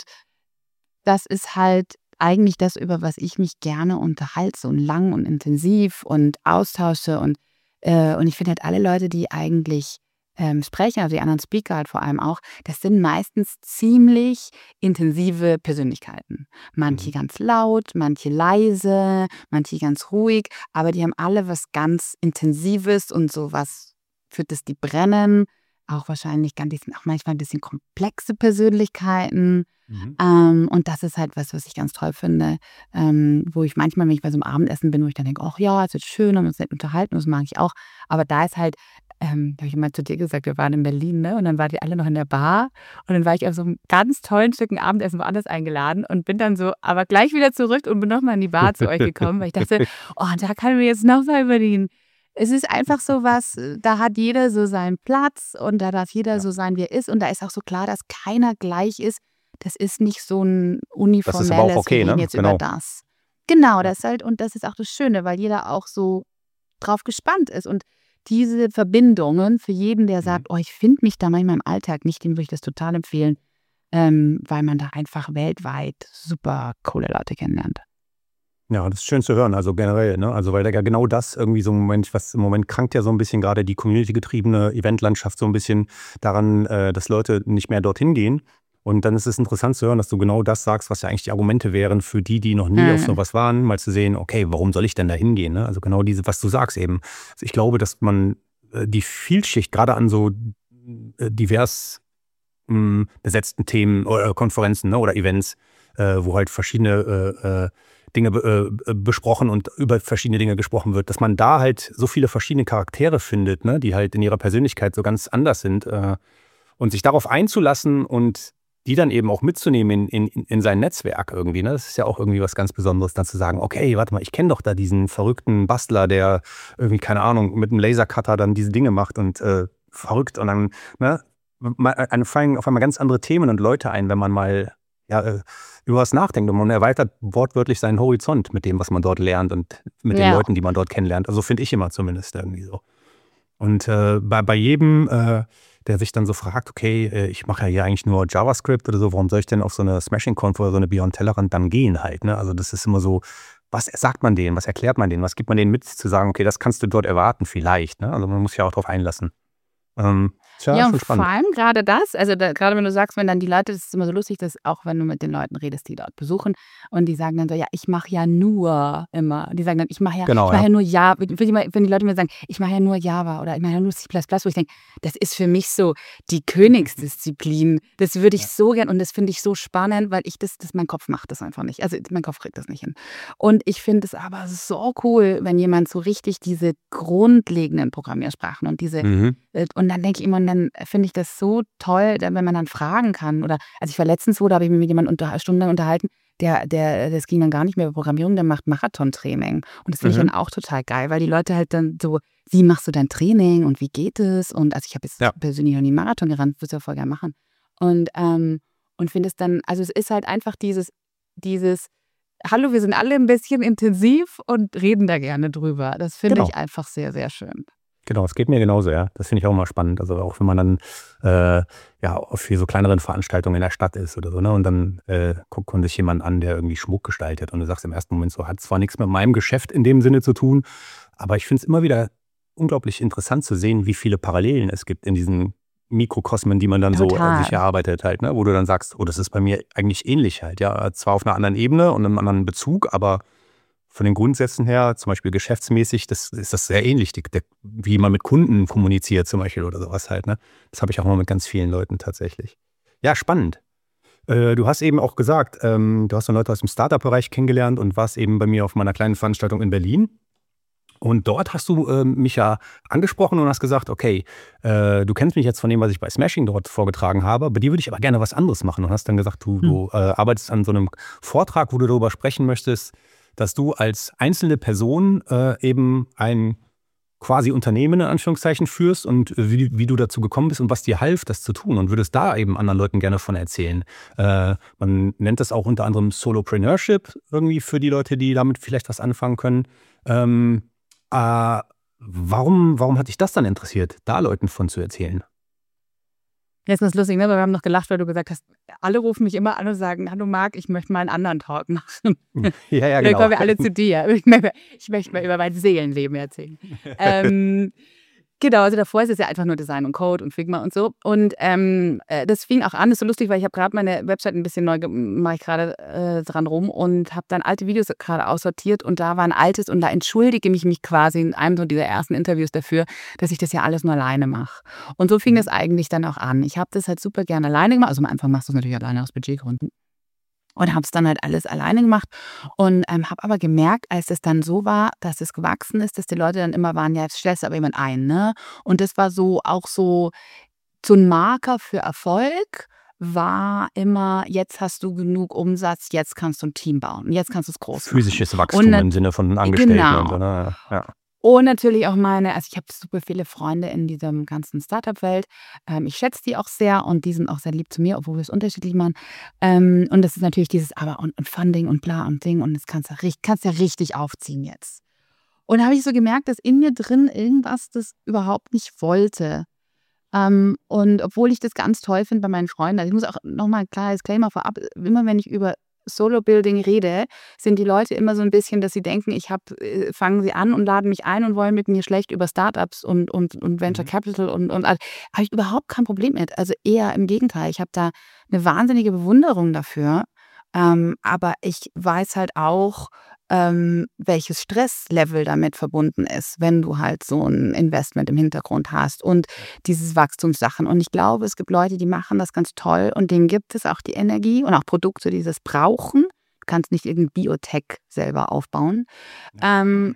das ist halt eigentlich das, über was ich mich gerne unterhalte, so lang und intensiv und austausche. Und, äh, und ich finde halt alle Leute, die eigentlich ähm, sprechen, also die anderen Speaker halt vor allem auch, das sind meistens ziemlich intensive Persönlichkeiten. Manche Mhm. ganz laut, manche leise, manche ganz ruhig, aber die haben alle was ganz Intensives und so was, für das die brennen. Auch wahrscheinlich ganz, die sind auch manchmal ein bisschen komplexe Persönlichkeiten. Mhm. Ähm, und das ist halt was, was ich ganz toll finde, ähm, wo ich manchmal, wenn ich bei so einem Abendessen bin, wo ich dann denke, ach ja, es wird schön, haben uns nett unterhalten, das mag ich auch. Aber da ist halt, ähm, da habe ich mal zu dir gesagt, wir waren in Berlin, ne? Und dann wart ihr alle noch in der Bar. Und dann war ich auf so einem ganz tollen Stück Abendessen woanders eingeladen und bin dann so, aber gleich wieder zurück und bin nochmal in die Bar zu euch gekommen, weil ich dachte, oh, da kann wir jetzt noch mal über den. Es ist einfach so was, äh, da hat jeder so seinen Platz und da darf jeder Ja. so sein, wie er ist. Und da ist auch so klar, dass keiner gleich ist. Das ist nicht so ein Das ist aber auch uniformelles, wir okay, reden ne? jetzt über Genau. das. Genau, Ja. das ist halt, und das ist auch das Schöne, weil jeder auch so drauf gespannt ist. Und diese Verbindungen für jeden, der Mhm. sagt, oh, ich finde mich da manchmal im Alltag nicht, dem würde ich das total empfehlen, ähm, weil man da einfach weltweit super coole Leute kennenlernt. Ja, das ist schön zu hören, also generell, ne? Also, weil da ja genau das irgendwie so im Moment, was im Moment krankt ja so ein bisschen gerade die community-getriebene Eventlandschaft so ein bisschen daran, äh, dass Leute nicht mehr dorthin gehen. Und dann ist es interessant zu hören, dass du genau das sagst, was ja eigentlich die Argumente wären für die, die noch nie auf so Mhm. was waren, mal zu sehen: „Okay, warum soll ich denn da hingehen“, ne? Also, genau diese, was du sagst eben. Also, ich glaube, dass man, äh, die Vielschicht gerade an so, äh, divers, hm, besetzten Themen oder Konferenzen, ne, oder Events, äh, wo halt verschiedene, äh, äh, Dinge be äh, besprochen und über verschiedene Dinge gesprochen wird, dass man da halt so viele verschiedene Charaktere findet, ne, die halt in ihrer Persönlichkeit so ganz anders sind, äh, und sich darauf einzulassen und die dann eben auch mitzunehmen in in in sein Netzwerk irgendwie, ne? Das ist ja auch irgendwie was ganz Besonderes, dann zu sagen: „Okay, warte mal, ich kenne doch da diesen verrückten Bastler, der irgendwie, keine Ahnung, mit 'nem Lasercutter dann diese Dinge macht und, äh, verrückt“, und dann, ne, ma einem fallen auf einmal ganz andere Themen und Leute ein, wenn man mal, ja, äh, über was nachdenkt, und man erweitert wortwörtlich seinen Horizont mit dem, was man dort lernt und mit den Ja. Leuten, die man dort kennenlernt. Also, finde ich immer zumindest irgendwie so. Und, äh, bei bei jedem, äh, der sich dann so fragt: „Okay, äh, ich mache ja hier eigentlich nur JavaScript oder so, warum soll ich denn auf so eine Smashing-Conf oder so eine Beyond Tellerrand dann gehen halt“, ne? Also, das ist immer so, was sagt man denen? Was erklärt man denen? Was gibt man denen mit, zu sagen: „Okay, das kannst du dort erwarten vielleicht“, ne? Also, man muss ja auch drauf einlassen. Ähm, tja, Ja, und schon vor spannend. allem gerade das, also da grade wenn du sagst, wenn dann die Leute, das ist immer so lustig, dass auch wenn du mit den Leuten redest, die dort besuchen und die sagen dann so: „Ja, ich mache ja nur immer“, die sagen dann: „Ich mache ja ich Genau, mache ja. ja nur Ja“, wenn die mal wenn die Leute mir sagen: „Ich mache ja nur Java“ oder „Ich mache ja nur C plus plus“, wo ich denke, das ist für mich so die Königsdisziplin. Das würde ich Ja. so gern, und das finde ich so spannend, weil ich das das mein Kopf macht das einfach nicht. Also, mein Kopf kriegt das nicht hin. Und ich finde es aber so cool, wenn jemand so richtig diese grundlegenden Programmiersprachen und diese Mhm. äh, und dann denke ich immer, und dann finde ich das so toll, da wenn man dann fragen kann. Oder also ich war letztens wo, da habe ich mich mit jemandem unter stundenlang unterhalten, der der das ging dann gar nicht mehr über Programmierung, der macht Marathontraining. Und das finde ich dann Mhm. auch total geil, weil die Leute halt dann so: „Wie machst du dein Training und wie geht es?“ Und also ich habe jetzt Ja. persönlich noch nie 'n Marathon gerannt, würde es ja voll gern machen. Und, ähm und finde es dann, also es ist halt einfach dieses dieses: „Hallo, wir sind alle ein bisschen intensiv und reden da gerne drüber.“ Das finde ich Genau. einfach sehr, sehr schön. Genau, es geht mir genauso, ja. Das finde ich auch immer spannend. Also, auch wenn man dann, äh, ja, auf für so kleineren Veranstaltungen in der Stadt ist oder so, ne? Und dann, äh, guckt man sich jemanden an, der irgendwie Schmuck gestaltet, und du sagst im ersten Moment so: „Hat zwar nichts mit meinem Geschäft in dem Sinne zu tun“, aber ich finde es immer wieder unglaublich interessant zu sehen, wie viele Parallelen es gibt in diesen Mikrokosmen, die man dann so, äh, sich Total. erarbeitet halt, ne? Wo du dann sagst: „Oh, das ist bei mir eigentlich ähnlich halt“, ja. Zwar auf einer anderen Ebene und einem anderen Bezug, aber von den Grundsätzen her, zum Beispiel geschäftsmäßig, das ist das sehr ähnlich, die der wie man mit Kunden kommuniziert zum Beispiel oder sowas halt, ne? Das habe ich auch mal mit ganz vielen Leuten tatsächlich. Ja, spannend. Äh, du hast eben auch gesagt, ähm, du hast dann Leute aus dem Startup-Bereich kennengelernt und warst eben bei mir auf meiner kleinen Veranstaltung in Berlin. Und dort hast du äh, mich ja angesprochen und hast gesagt, okay, äh, du kennst mich jetzt von dem, was ich bei Smashing dort vorgetragen habe, bei dir würde ich aber gerne was anderes machen. Und hast dann gesagt, du, du äh, arbeitest an so einem Vortrag, wo du darüber sprechen möchtest, dass du als einzelne Person äh, eben ein quasi Unternehmen in Anführungszeichen führst und wie, wie du dazu gekommen bist und was dir half, das zu tun, und würdest da eben anderen Leuten gerne von erzählen. Äh, man nennt das auch unter anderem Solopreneurship irgendwie für die Leute, die damit vielleicht was anfangen können. Ähm, äh, warum, warum hat dich das dann interessiert, da Leuten von zu erzählen? Jetzt ist es lustig, ne? Weil wir haben noch gelacht, weil du gesagt hast, alle rufen mich immer an und sagen, hallo Marc, ich möchte mal einen anderen Talk machen. Ja, ja, Dann genau. kommen wir alle zu dir. Ich möchte, ich möchte mal über mein Seelenleben erzählen. ähm, genau, also davor ist es ja einfach nur Design und Code und Figma und so. Und ähm, äh, das fing auch an, ist so lustig, weil ich habe gerade meine Website ein bisschen neu, mache ich gerade äh, dran rum und habe dann alte Videos gerade aussortiert und da war ein altes und da entschuldige ich mich quasi in einem so dieser ersten Interviews dafür, dass ich das ja alles nur alleine mache. Und so fing das eigentlich dann auch an. Ich habe das halt super gerne alleine gemacht, also am Anfang machst du es natürlich alleine aus Budgetgründen. Und habe es dann halt alles alleine gemacht und ähm, habe aber gemerkt, als es dann so war, dass es gewachsen ist, dass die Leute dann immer waren, ja, jetzt stellst du aber jemand ein, ne? Und das war so auch so, so ein Marker für Erfolg war immer, jetzt hast du genug Umsatz, jetzt kannst du ein Team bauen, jetzt kannst du es groß machen. Physisches Wachstum Und im Sinne von Angestellten genau. und so, ne? Ja. Und natürlich auch meine, also ich habe super viele Freunde in dieser ganzen Startup-Welt. Ähm, ich schätze die auch sehr und die sind auch sehr lieb zu mir, obwohl wir es unterschiedlich machen. Ähm, und das ist natürlich dieses Aber und, und Funding und bla und Ding und das kannst du ja, kannst ja richtig aufziehen jetzt. Und da habe ich so gemerkt, dass in mir drin irgendwas das überhaupt nicht wollte. Ähm, und obwohl ich das ganz toll finde bei meinen Freunden, also ich muss auch nochmal ein kleiner Disclaimer vorab, immer wenn ich über Solo-Building rede, sind die Leute immer so ein bisschen, dass sie denken, ich hab, äh, fangen sie an und laden mich ein und wollen mit mir schlecht über Startups und, und, und Venture Mhm. Capital und, und all- habe ich überhaupt kein Problem mit. Also eher im Gegenteil. Ich habe da eine wahnsinnige Bewunderung dafür. Ähm, aber ich weiß halt auch, ähm, welches Stresslevel damit verbunden ist, wenn du halt so ein Investment im Hintergrund hast und dieses Wachstumssachen. Und ich glaube, es gibt Leute, die machen das ganz toll und denen gibt es auch die Energie und auch Produkte, die das brauchen. Du kannst nicht irgendein Biotech selber aufbauen. Ähm,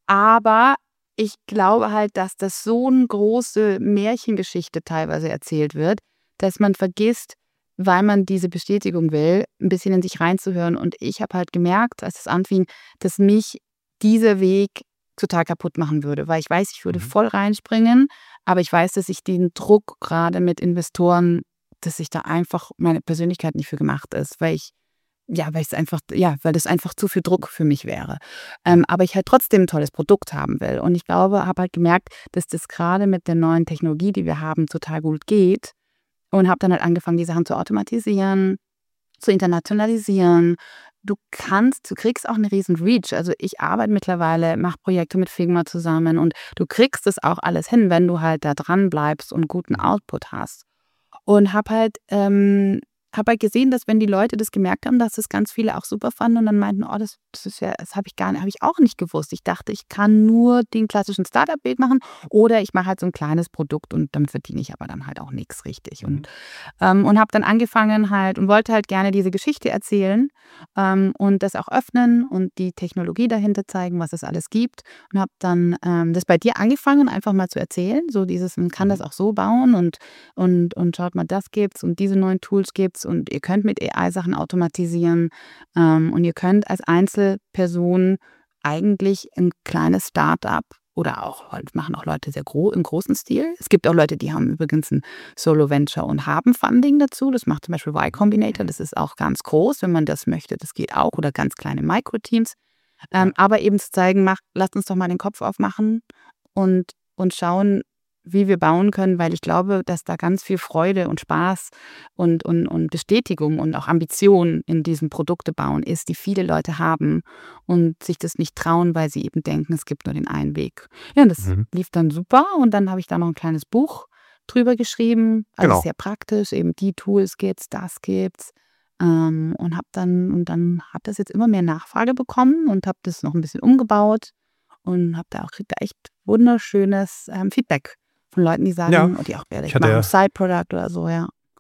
aber ich glaube halt, dass das so eine große Märchengeschichte teilweise erzählt wird, dass man vergisst, weil man diese Bestätigung will, ein bisschen in sich reinzuhören. Und ich habe halt gemerkt, als es anfing, dass mich dieser Weg total kaputt machen würde. Weil ich weiß, ich würde Mhm. voll reinspringen, aber ich weiß, dass ich den Druck gerade mit Investoren, dass ich da einfach meine Persönlichkeit nicht für gemacht ist, weil ich, ja, weil es einfach, ja, weil das einfach zu viel Druck für mich wäre. Ähm, aber ich halt trotzdem ein tolles Produkt haben will. Und ich glaube, habe halt gemerkt, dass das gerade mit der neuen Technologie, die wir haben, total gut geht. Und habe dann halt angefangen, die Sachen zu automatisieren, zu internationalisieren. Du kannst, du kriegst auch einen riesen Reach. Also ich arbeite mittlerweile, mache Projekte mit Figma zusammen und du kriegst es auch alles hin, wenn du halt da dran bleibst und guten Output hast. Und habe halt, ähm, hab halt gesehen, dass wenn die Leute das gemerkt haben, dass das ganz viele auch super fanden und dann meinten, oh, das, das ist ja, das habe ich gar nicht, habe ich auch nicht gewusst. Ich dachte, ich kann nur den klassischen Startup-Weg machen oder ich mache halt so ein kleines Produkt und damit verdiene ich aber dann halt auch nichts richtig. Und, ähm, und habe dann angefangen halt und wollte halt gerne diese Geschichte erzählen ähm, und das auch öffnen und die Technologie dahinter zeigen, was es alles gibt. Und habe dann ähm, das bei dir angefangen, einfach mal zu erzählen. So dieses, man kann das auch so bauen und, und, und schaut mal, das gibt's und diese neuen Tools gibt's und ihr könnt mit A I Sachen automatisieren ähm, und ihr könnt als Einzelperson eigentlich ein kleines Start-up oder auch, halt machen auch Leute sehr gro im großen Stil. Es gibt auch Leute, die haben übrigens ein Solo-Venture und haben Funding dazu. Das macht zum Beispiel Y Combinator. Das ist auch ganz groß, wenn man das möchte. Das geht auch. Oder ganz kleine Microteams. Ähm, Ja. Aber eben zu zeigen, mach, lasst uns doch mal den Kopf aufmachen und, und schauen, wie wir bauen können, weil ich glaube, dass da ganz viel Freude und Spaß und, und, und Bestätigung und auch Ambition in diesem Produktebauen ist, die viele Leute haben und sich das nicht trauen, weil sie eben denken, es gibt nur den einen Weg. Ja, und das Mhm. lief dann super und dann habe ich da noch ein kleines Buch drüber geschrieben, also Genau. sehr praktisch, eben die Tools gibt's, das gibt's. Ähm, und habe dann, und dann hat das jetzt immer mehr Nachfrage bekommen und habe das noch ein bisschen umgebaut und habe da auch kriegt da echt wunderschönes ähm, Feedback von Leuten, die Ja, sagen, und die auch, ja, ich ich mache ein hatte Side-Product oder so, ja.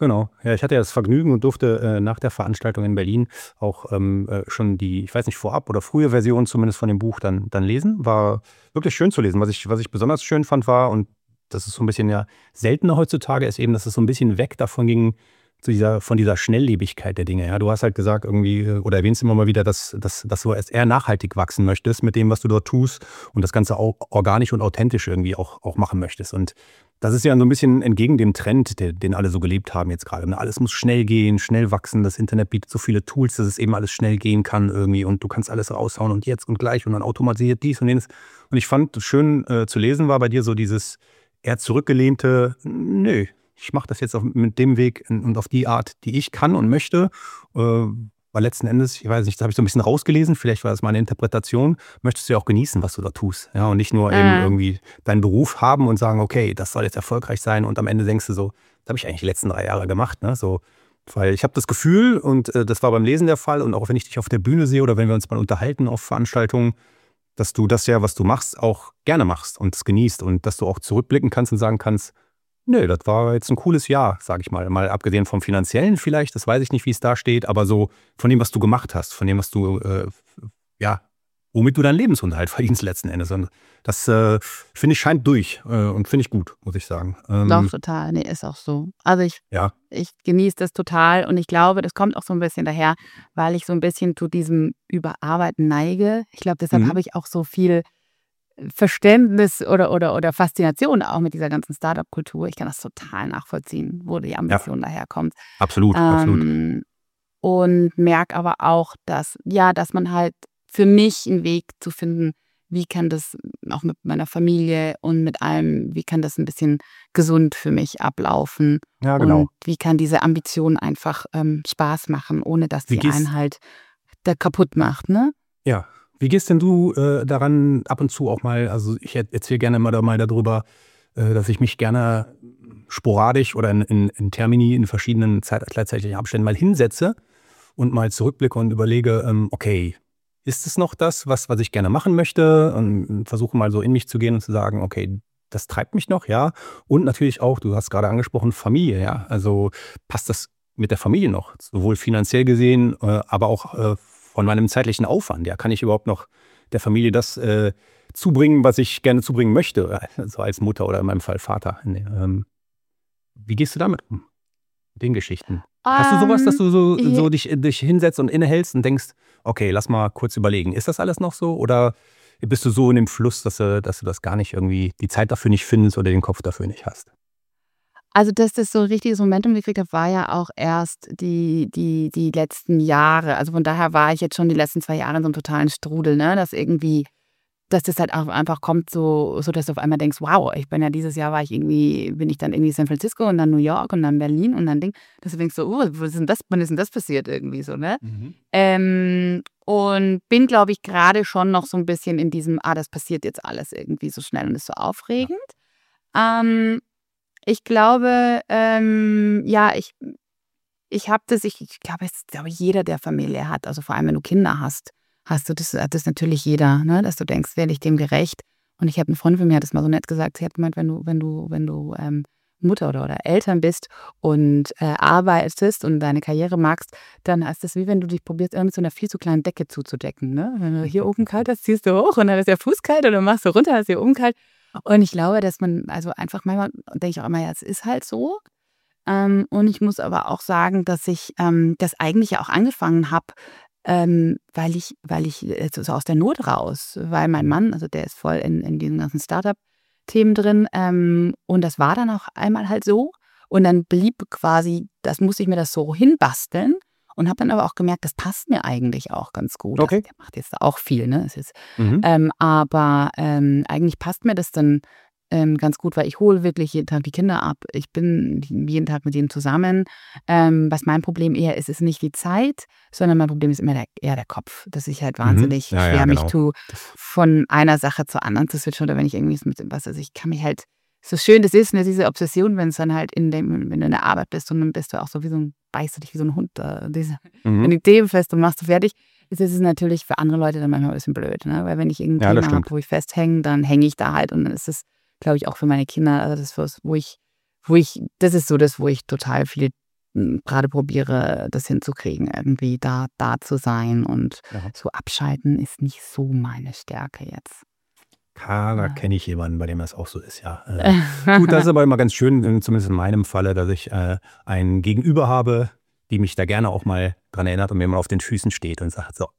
Genau. Ja, ich hatte ja das Vergnügen und durfte äh, nach der Veranstaltung in Berlin auch ähm, äh, schon die, ich weiß nicht, vorab oder frühe Version zumindest von dem Buch dann, dann lesen. War wirklich schön zu lesen. Was ich, was ich besonders schön fand war, und das ist so ein bisschen ja seltener heutzutage, ist eben, dass es so ein bisschen weg davon ging, zu dieser, von dieser Schnelllebigkeit der Dinge. Ja, du hast halt gesagt irgendwie, äh, oder erwähnst immer mal wieder, dass, dass, dass du erst eher nachhaltig wachsen möchtest mit dem, was du dort tust und das Ganze auch organisch und authentisch irgendwie auch, auch machen möchtest. Und das ist ja so ein bisschen entgegen dem Trend, der, den alle so gelebt haben jetzt gerade. Ne? Alles muss schnell gehen, schnell wachsen. Das Internet bietet so viele Tools, dass es eben alles schnell gehen kann irgendwie und du kannst alles raushauen und jetzt und gleich und dann automatisiert dies und jenes. Und ich fand, schön äh, zu lesen war bei dir so dieses eher zurückgelehnte, nö, ich mache das jetzt auf, mit dem Weg und auf die Art, die ich kann und möchte. Äh, weil letzten Endes, ich weiß nicht, da habe ich so ein bisschen rausgelesen, vielleicht war das meine Interpretation, möchtest du ja auch genießen, was du da tust. Ja, und nicht nur eben Mhm. irgendwie deinen Beruf haben und sagen, okay, das soll jetzt erfolgreich sein und am Ende denkst du so, das habe ich eigentlich die letzten drei Jahre gemacht. Ne? So, weil ich habe das Gefühl, und äh, das war beim Lesen der Fall und auch wenn ich dich auf der Bühne sehe oder wenn wir uns mal unterhalten auf Veranstaltungen, dass du das ja, was du machst, auch gerne machst und es genießt und dass du auch zurückblicken kannst und sagen kannst, nö, das war jetzt ein cooles Jahr, sage ich mal. Mal abgesehen vom Finanziellen vielleicht, das weiß ich nicht, wie es da steht, aber so von dem, was du gemacht hast, von dem, was du, äh, ja, womit du deinen Lebensunterhalt verdienst letzten Endes. Und das, äh, finde ich, scheint durch äh, und finde ich gut, muss ich sagen. Doch, Ähm, total. Nee, ist auch so. Also ich, ja. ich genieße das total und ich glaube, das kommt auch so ein bisschen daher, weil ich so ein bisschen zu diesem Überarbeiten neige. Ich glaube, deshalb Mhm. habe ich auch so viel Verständnis oder, oder, oder Faszination auch mit dieser ganzen Startup-Kultur. Ich kann das total nachvollziehen, wo die Ja, Ambition daherkommt. absolut, absolut. Ähm, und merke aber auch, dass, ja, dass man halt für mich einen Weg zu finden, wie kann das auch mit meiner Familie und mit allem, wie kann das ein bisschen gesund für mich ablaufen Ja, und genau. wie kann diese Ambition einfach ähm, Spaß machen, ohne dass Wie sie einen gehst, halt da kaputt macht, ne? ja, wie gehst denn du äh, daran ab und zu auch mal, also ich erzähle gerne mal, da, mal darüber, äh, dass ich mich gerne sporadisch oder in, in, in Termini in verschiedenen Zeit, zeitlichen Abständen mal hinsetze und mal zurückblicke und überlege, ähm, okay, ist es noch das, was, was ich gerne machen möchte? Und versuche mal so in mich zu gehen und zu sagen, okay, das treibt mich noch, ja. Und natürlich auch, du hast gerade angesprochen, Familie, ja. Also passt das mit der Familie noch, sowohl finanziell gesehen, äh, aber auch äh, von meinem zeitlichen Aufwand. Ja, kann ich überhaupt noch der Familie das äh, zubringen, was ich gerne zubringen möchte, also als Mutter oder in meinem Fall Vater. Nee, ähm, wie gehst du damit um? Mit den Geschichten? Hast du sowas, dass Ähm, du so, je- so dich, dich hinsetzt und innehältst und denkst, okay, lass mal kurz überlegen, ist das alles noch so? Oder bist du so in dem Fluss, dass du, dass du das gar nicht irgendwie, die Zeit dafür nicht findest oder den Kopf dafür nicht hast? Also, dass das so 'n richtiges Momentum gekriegt hat, war ja auch erst die die die letzten Jahre. Also, von daher war ich jetzt schon die letzten zwei Jahre in so 'nem totalen Strudel, ne, dass irgendwie dass das halt auch einfach kommt so so, dass du auf einmal denkst: „Wow, ich bin ja dieses Jahr war ich irgendwie bin ich dann irgendwie San Francisco und dann New York und dann Berlin und dann Ding“, dass du denkst so: „Oh, was ist denn das wann ist denn das passiert?“ irgendwie so, ne? Mhm. Ähm, und bin, glaube ich, grade schon noch so 'n bisschen in diesem: „Ah, das passiert jetzt alles irgendwie so schnell und ist so Ja. aufregend.“ Ähm ich glaube, ähm, ja, ich ich habe das ich ich glaube, es glaube, jeder, der Familie hat, also vor allem, wenn du Kinder hast, hast du das hat das natürlich jeder, ne, dass du denkst: „Werde ich dem gerecht?“ Und ich habe 'ne Freundin von mir hat das mal so nett gesagt. Sie hat gemeint, wenn du wenn du wenn du, ähm, Mutter oder oder Eltern bist und, äh, arbeitest und deine Karriere magst, dann ist das wie wenn du dich probierst, immer mit so 'ner viel zu kleinen Decke zuzudecken, ne? Wenn du hier oben kalt hast, ziehst du hoch und dann ist der Fuß kalt und dann machst du runter, ist hier oben kalt. Und ich glaube, dass man also einfach manchmal denke ich auch immer: „Ja, es ist halt so.“ Ähm, und ich muss aber auch sagen, dass ich, ähm, das eigentlich ja auch angefangen habe, ähm, weil ich weil ich, äh, so so aus der Not raus weil mein Mhm. Mann also der ist voll in in diesen ganzen Start-up-Themen drin, ähm, und das war dann auch einmal halt so. Und dann blieb quasi das musste ich mir das so hinbasteln und habe dann aber auch gemerkt, das passt mir eigentlich auch ganz gut. Also, Okay. der macht jetzt auch viel, ne? Es ist Mhm. ähm, aber, ähm, eigentlich passt mir das dann, ähm, ganz gut, weil ich hole wirklich jeden Tag die Kinder ab. Ich bin jeden Tag mit denen zusammen. Ähm, was mein Problem eher ist, ist nicht die Zeit, sondern mein Problem ist immer der eher der Kopf, dass ich halt Mhm. wahnsinnig Ja, ja, schwer mich genau. tue, Das, von einer Sache zur anderen zu switchen oder wenn ich irgendwie mit was also, ich kann mich halt so schön das ist, ne, diese Obsession, wenn es dann halt in dem wenn du in der Arbeit bist und dann bist du auch so wie so 'n beißt du dich wie so 'n Hund da diese wenn mhm. die Themen fest und machst du fertig, ist es natürlich für andere Leute dann manchmal 'n bisschen blöd, ne? Weil wenn ich irgend 'n Ja, das Thema habe, stimmt. wo ich festhänge, dann hänge ich da halt und dann ist es glaube ich, auch für meine Kinder, also das was, wo ich wo ich das ist so das, wo ich total viel gerade probiere, das hinzukriegen, irgendwie da, da zu sein und Ja. so abschalten ist nicht so meine Stärke jetzt. Ja, da Ja. kenne ich jemanden, bei dem das auch so ist, ja. Äh, gut, das ist aber immer ganz schön, in- zumindest in meinem Falle, dass ich äh, ein Gegenüber habe, die mich da gerne auch mal dran erinnert und mir mal auf den Füßen steht und sagt, so,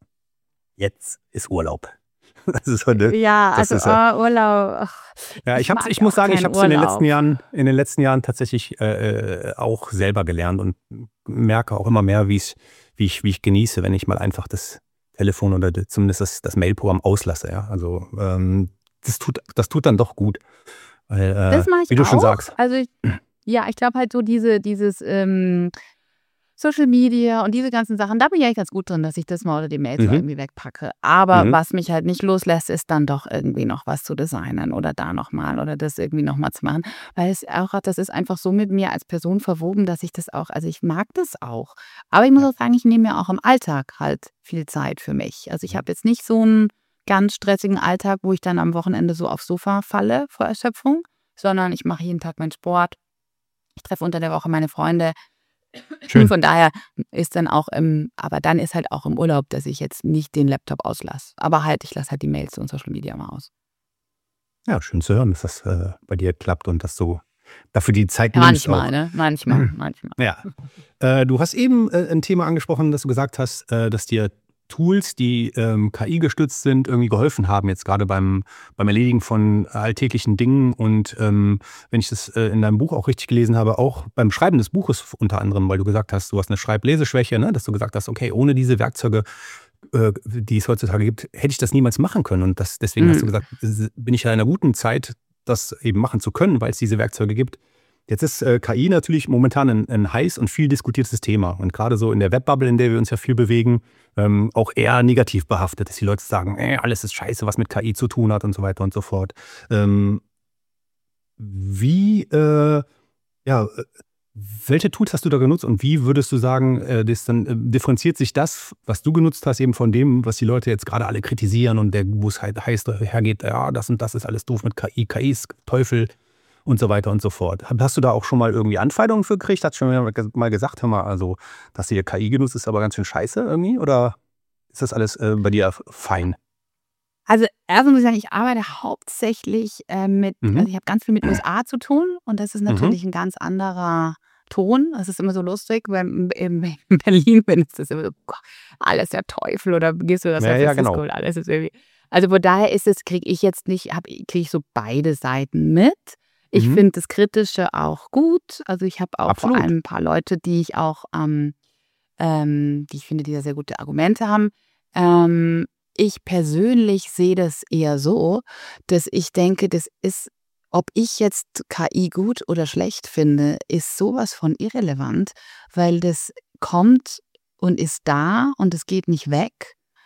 jetzt ist Urlaub. Das ist so eine, Ja, das also ist, äh, oh, Urlaub. ach, ja, ich, Ich hab's, mag ich muss auch sagen, ich keinen habe es in den letzten Urlaub. Jahren, in den letzten Jahren tatsächlich äh, äh, auch selber gelernt und merke auch immer mehr, wie ich, wie ich, wie ich genieße, wenn ich mal einfach das Telefon oder de- zumindest das, das Mailprogramm auslasse. Ja? Also ähm, das tut, das tut dann doch gut. Weil, Das äh, mache wie ich du schon auch. sagst. Also ich, ja, ich glaube halt so diese, dieses ähm, Social Media und diese ganzen Sachen, da bin ich eigentlich ganz gut drin, dass ich das mal oder die Mails mal Mhm. irgendwie wegpacke. Aber Mhm. was mich halt nicht loslässt, ist dann doch irgendwie noch was zu designen oder da nochmal oder das irgendwie nochmal zu machen. Weil es auch, das ist einfach so mit mir als Person verwoben, dass ich das auch, also ich mag das auch. Aber ich muss Ja. auch sagen, ich nehme mir auch im Alltag halt viel Zeit für mich. Also ich Mhm. habe jetzt nicht so einen ganz stressigen Alltag, wo ich dann am Wochenende so aufs Sofa falle vor Erschöpfung, sondern ich mache jeden Tag meinen Sport. Ich treffe unter der Woche meine Freunde. Schön. Von daher ist dann auch im, aber dann ist halt auch im Urlaub, dass ich jetzt nicht den Laptop auslasse. Aber halt, ich lasse halt die Mails und Social Media mal aus. Ja, schön zu hören, dass das äh, bei dir klappt und dass du dafür die Zeit Ja, nimmst manchmal, auch. ne? Manchmal, manchmal. Ja. Äh, du hast eben äh, ein Thema angesprochen, dass du gesagt hast, äh, dass dir Tools, die ähm, K I-gestützt sind, irgendwie geholfen haben, jetzt gerade beim, beim Erledigen von alltäglichen Dingen und ähm, wenn ich das äh, in deinem Buch auch richtig gelesen habe, auch beim Schreiben des Buches unter anderem, weil du gesagt hast, du hast eine Schreibleseschwäche, ne? Dass du gesagt hast, okay, ohne diese Werkzeuge, äh, die es heutzutage gibt, hätte ich das niemals machen können und das, deswegen hast du Mhm. gesagt, s- bin ich ja in einer guten Zeit, das eben machen zu können, weil es diese Werkzeuge gibt. Jetzt ist äh, K I natürlich momentan ein, ein heiß und viel diskutiertes Thema. Und gerade so in der Webbubble, in der wir uns ja viel bewegen, ähm, auch eher negativ behaftet, dass die Leute sagen, äh, alles ist scheiße, was mit K I zu tun hat und so weiter und so fort. Ähm, wie, äh, ja, äh, welche Tools hast du da genutzt und wie würdest du sagen, äh, das dann äh, differenziert sich das, was du genutzt hast, eben von dem, was die Leute jetzt gerade alle kritisieren und der, wo es halt heißt, äh, hergeht, ja, das und das ist alles doof mit K I, K I ist Teufel und so weiter und so fort. Hab- Hast du da auch schon mal irgendwie Anfeindungen für gekriegt? Hast du schon mal ges- mal gesagt, hör mal, also, dass ihr K I genutzt ist, aber ganz schön scheiße irgendwie? Oder ist das alles äh, bei dir f- fein? Also erstmal muss ich sagen, ich arbeite hauptsächlich äh, mit, Mhm. also ich habe ganz viel mit U S A zu tun und das ist Mhm. natürlich ein ganz anderer Ton. Das ist immer so lustig, weil in in Berlin, wenn es das immer so, Gott, alles der Teufel oder gehst du nach Ja, San ja, Francisco genau. und alles ist irgendwie. Also von daher ist es, kriege ich jetzt nicht, kriege ich so beide Seiten mit. Ich Mhm. finde das Kritische auch gut. Also ich habe auch vor Absolut. allem ein paar Leute, die ich auch ähm, ähm, die ich finde, die da sehr gute Argumente haben. Ähm, ich persönlich sehe das eher so, dass ich denke, das ist, ob ich jetzt K I gut oder schlecht finde, ist sowas von irrelevant, weil das kommt und ist da und es geht nicht weg.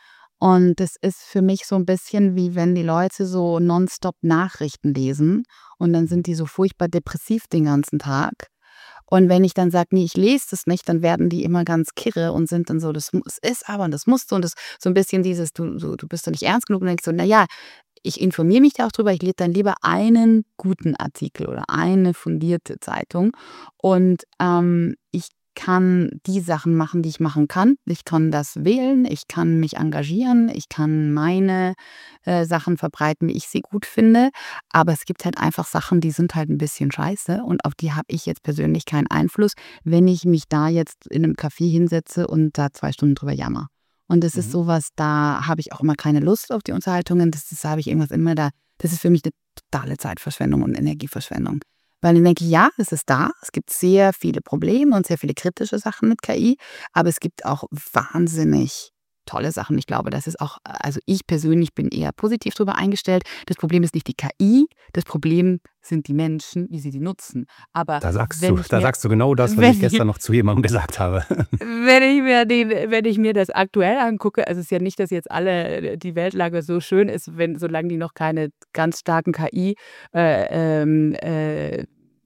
Und das ist für mich so ein bisschen wie wenn die Leute so nonstop Nachrichten lesen und dann sind die so furchtbar depressiv den ganzen Tag. Und wenn ich dann sage: „Ne, ich lese das nicht“, dann werden die immer ganz kirre und sind dann so: „Das muss ist aber und das musst du“ und das so ein bisschen dieses: „Du du du bist doch nicht ernst genug.“ Und dann denke ich so: „Na ja, ich informiere mich da auch drüber. Ich lese dann lieber einen guten Artikel oder eine fundierte Zeitung und, ähm, ich kann die Sachen machen, die ich machen kann. Ich kann das wählen, ich kann mich engagieren, ich kann meine, äh, Sachen verbreiten, wie ich sie gut finde. Aber es gibt halt einfach Sachen, die sind halt ein bisschen scheiße und auf die habe ich jetzt persönlich keinen Einfluss, wenn ich mich da jetzt in einem Café hinsetze und da zwei Stunden drüber jammer. Und das ist Mhm. sowas, da habe ich auch immer keine Lust auf die Unterhaltungen. Das ist, da habe ich irgendwas immer da, das ist für mich eine totale Zeitverschwendung und Energieverschwendung. Weil ich denke, ja, es ist da. Es gibt sehr viele Probleme und sehr viele kritische Sachen mit K I, aber es gibt auch wahnsinnig tolle Sachen. Ich glaube, das ist auch, also ich persönlich bin eher positiv darüber eingestellt. Das Problem ist nicht die K I, das Problem sind die Menschen, wie sie die nutzen. Aber Da sagst du, wenn ich da mir, sagst du genau das, was ich wenn ich, gestern noch zu jemandem gesagt habe. wenn ich mir den wenn ich mir das aktuell angucke, also es ist ja nicht, dass jetzt alle die Weltlage so schön ist, wenn solange die noch keine ganz starken K I äh, ähm, äh,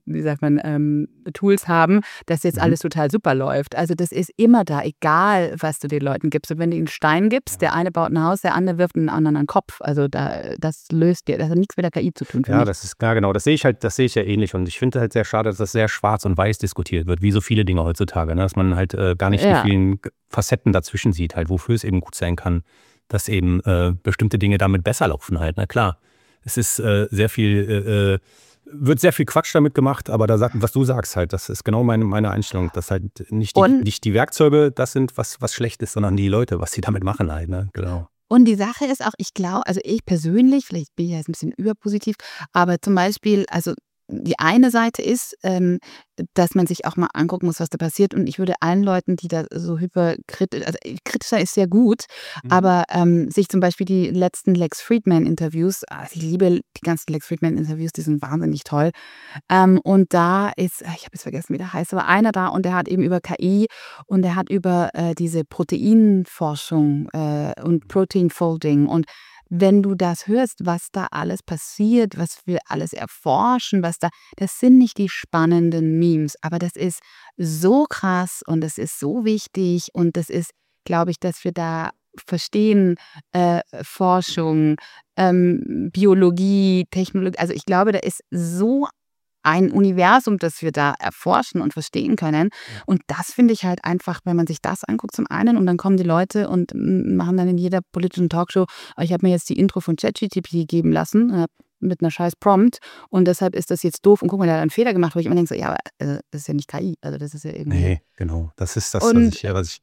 wie sagt man, ähm, Tools haben, dass jetzt Mhm. alles total super läuft. Also das ist immer da, egal was du den Leuten gibst. Und wenn du ihnen einen Stein gibst, der eine baut ein Haus, der andere wirft einen anderen an den Kopf. Also da, das löst dir, das hat nichts mit der K I zu tun für Ja, mich. das ist, ja genau, das sehe ich halt, das sehe ich ja ähnlich. Und ich finde halt sehr schade, dass das sehr schwarz und weiß diskutiert wird, wie so viele Dinge heutzutage, ne? Dass man halt äh, gar nicht Ja. die vielen Facetten dazwischen sieht, halt, wofür es eben gut sein kann, dass eben äh, bestimmte Dinge damit besser laufen halt. Na klar, es ist äh, sehr viel, äh, äh, wird sehr viel Quatsch damit gemacht, aber da sagt, was du sagst halt, das ist genau meine, meine Einstellung, dass halt nicht die, Und nicht die Werkzeuge das sind, was, was schlecht ist, sondern die Leute, was sie damit machen halt, ne? Genau. Und die Sache ist auch, ich glaube, also ich persönlich, vielleicht bin ich jetzt ein bisschen überpositiv, aber zum Beispiel, also die eine Seite ist, ähm, dass man sich auch mal angucken muss, was da passiert. Und ich würde allen Leuten, die da so hyperkritisch, also kritischer ist sehr gut, Mhm. aber ähm, sich zum Beispiel die letzten Lex Fridman-Interviews, also ich liebe die ganzen Lex Fridman-Interviews, die sind wahnsinnig toll. Ähm, und da ist, ich habe jetzt vergessen, wie der heißt, aber einer da und der hat eben über K I und der hat über äh, diese Proteinforschung äh, und Protein Folding und wenn du das hörst, was da alles passiert, was wir alles erforschen, was da, das sind nicht die spannenden Memes, aber das ist so krass und das ist so wichtig und das ist, glaube ich, dass wir da verstehen, äh, Forschung, ähm, Biologie, Technologie, also ich glaube, da ist so ein Universum, das wir da erforschen und verstehen können. Und das finde ich halt einfach, wenn man sich das anguckt zum einen und dann kommen die Leute und mm, machen dann in jeder politischen Talkshow, ich habe mir jetzt die Intro von ChatGPT geben lassen, äh, mit einer scheiß Prompt und deshalb ist das jetzt doof und guck mal, der hat einen Fehler gemacht, wo ich immer denke, so, ja, aber also, das ist ja nicht K I, also das ist ja irgendwie... Nee, genau. Das ist das, was Und ich, ja, was ich,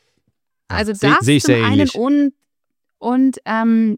ja, also sehe das seh ich zum sehr einen ähnlich. und, und, ähm,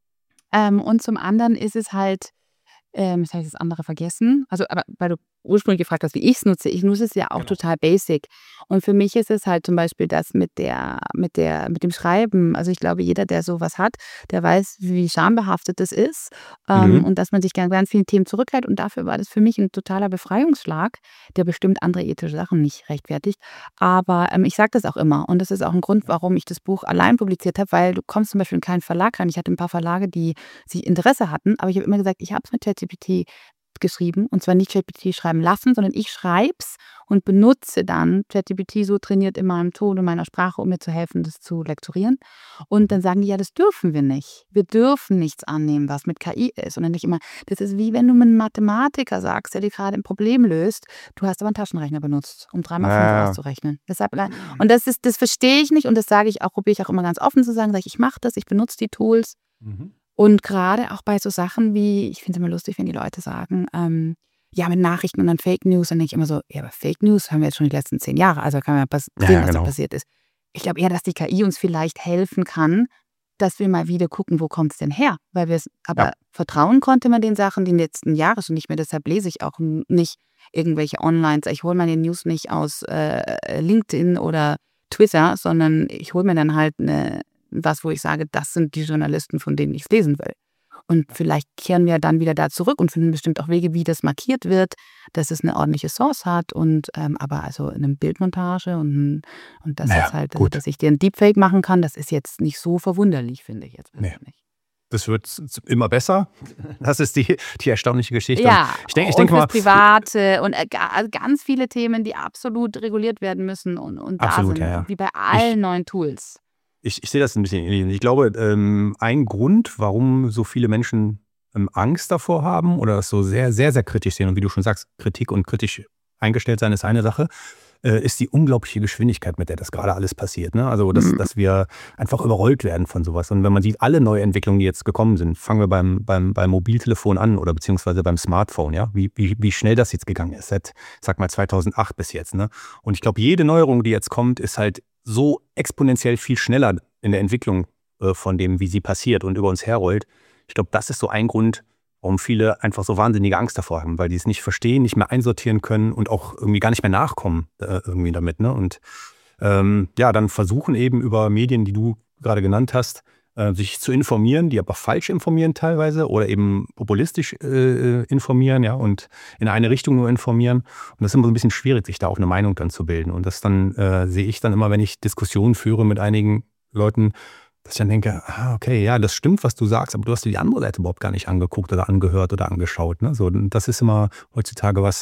ähm, und zum anderen ist es halt, ähm, jetzt habe ich das andere vergessen. Also, aber weil du ursprünglich gefragt hast, wie ich es nutze. Ich nutze es ja auch Genau. total basic. Und für mich ist es halt zum Beispiel das mit der, mit der, mit dem Schreiben. Also ich glaube, jeder, der sowas hat, der weiß, wie schambehaftet das ist. Ähm, Mhm. und dass man sich an ganz vielen Themen zurückhält. Und dafür war das für mich ein totaler Befreiungsschlag, der bestimmt andere ethische Sachen nicht rechtfertigt. Aber ähm, ich sage das auch immer. Und das ist auch ein Grund, warum ich das Buch allein publiziert habe, weil du kommst zum Beispiel in keinen Verlag rein. Ich hatte ein paar Verlage, die sich Interesse hatten, aber ich habe immer gesagt, ich habe es mit ChatGPT geschrieben und zwar nicht ChatGPT schreiben lassen, sondern ich schreibe es und benutze dann ChatGPT so trainiert in meinem Ton und meiner Sprache, um mir zu helfen, das zu lektorieren. Und dann sagen die, ja, das dürfen wir nicht. Wir dürfen nichts annehmen, was mit K I ist. Und dann nicht immer, das ist wie wenn du mit einem Mathematiker sagst, der dir gerade ein Problem löst, du hast aber einen Taschenrechner benutzt, um drei mal fünf Ja. auszurechnen. Deshalb, und das ist, das verstehe ich nicht und das sage ich auch, probiere ich auch immer ganz offen zu sagen, sage ich, ich mache das, ich benutze die Tools. Mhm. Und gerade auch bei so Sachen wie, ich finde es immer lustig, wenn die Leute sagen, ähm, ja, mit Nachrichten und dann Fake News, dann denke ich immer so, ja, aber Fake News haben wir jetzt schon die letzten zehn Jahre, also kann man ja pass- Ja, sehen, ja, was da genau. passiert ist. Ich glaube eher, dass die K I uns vielleicht helfen kann, dass wir mal wieder gucken, wo kommt es denn her? Weil wir es, aber Ja. vertrauen konnte man den Sachen die letzten Jahre schon nicht mehr, deshalb lese ich auch n- nicht irgendwelche Online, ich hole meine News nicht aus äh, LinkedIn oder Twitter, sondern ich hole mir dann halt eine was, wo ich sage, das sind die Journalisten, von denen ich es lesen will. Und vielleicht kehren wir dann wieder da zurück und finden bestimmt auch Wege, wie das markiert wird, dass es eine ordentliche Source hat. Und ähm, aber also eine Bildmontage und, und das Naja, ist halt, gut. dass ich dir ein Deepfake machen kann, das ist jetzt nicht so verwunderlich, finde ich jetzt Nee. persönlich. Das wird s- immer besser. Das ist die, die erstaunliche Geschichte. Ja, ich denke ich und denk fürs mal, Private und äh, ga- also ganz viele Themen, die absolut reguliert werden müssen und, und da Absolut, sind, ja, ja. wie bei allen Ich- neuen Tools. Ich, ich sehe das ein bisschen ähnlich. Ich glaube, ähm, ein Grund, warum so viele Menschen ähm, Angst davor haben oder das so sehr, sehr, sehr kritisch sehen und wie du schon sagst, Kritik und kritisch eingestellt sein ist eine Sache, äh, ist die unglaubliche Geschwindigkeit, mit der das gerade alles passiert. Ne? Also, dass, Mhm. dass wir einfach überrollt werden von sowas. Und wenn man sieht, alle Neuentwicklungen, die jetzt gekommen sind, fangen wir beim, beim, beim Mobiltelefon an oder beziehungsweise beim Smartphone, ja, wie, wie, wie schnell das jetzt gegangen ist, seit, sag mal, zweitausendacht bis jetzt. Ne? Und ich glaube, jede Neuerung, die jetzt kommt, ist halt so exponentiell viel schneller in der Entwicklung äh, von dem, wie sie passiert und über uns herrollt. Ich glaube, das ist so ein Grund, warum viele einfach so wahnsinnige Angst davor haben, weil die es nicht verstehen, nicht mehr einsortieren können und auch irgendwie gar nicht mehr nachkommen äh, irgendwie damit. Ne? Und ähm, ja, dann versuchen eben über Medien, die du gerade genannt hast, äh, sich zu informieren, die aber falsch informieren teilweise oder eben populistisch äh, informieren, ja, und in eine Richtung nur informieren. Und das ist immer so ein bisschen schwierig, sich da auch eine Meinung dann zu bilden. Und das dann äh, sehe ich dann immer, wenn ich Diskussionen führe mit einigen Leuten, dass ich dann denke, ah, okay, ja, das stimmt, was du sagst, aber du hast dir die andere Seite überhaupt gar nicht angeguckt oder angehört oder angeschaut. Ne? So, das ist immer heutzutage was,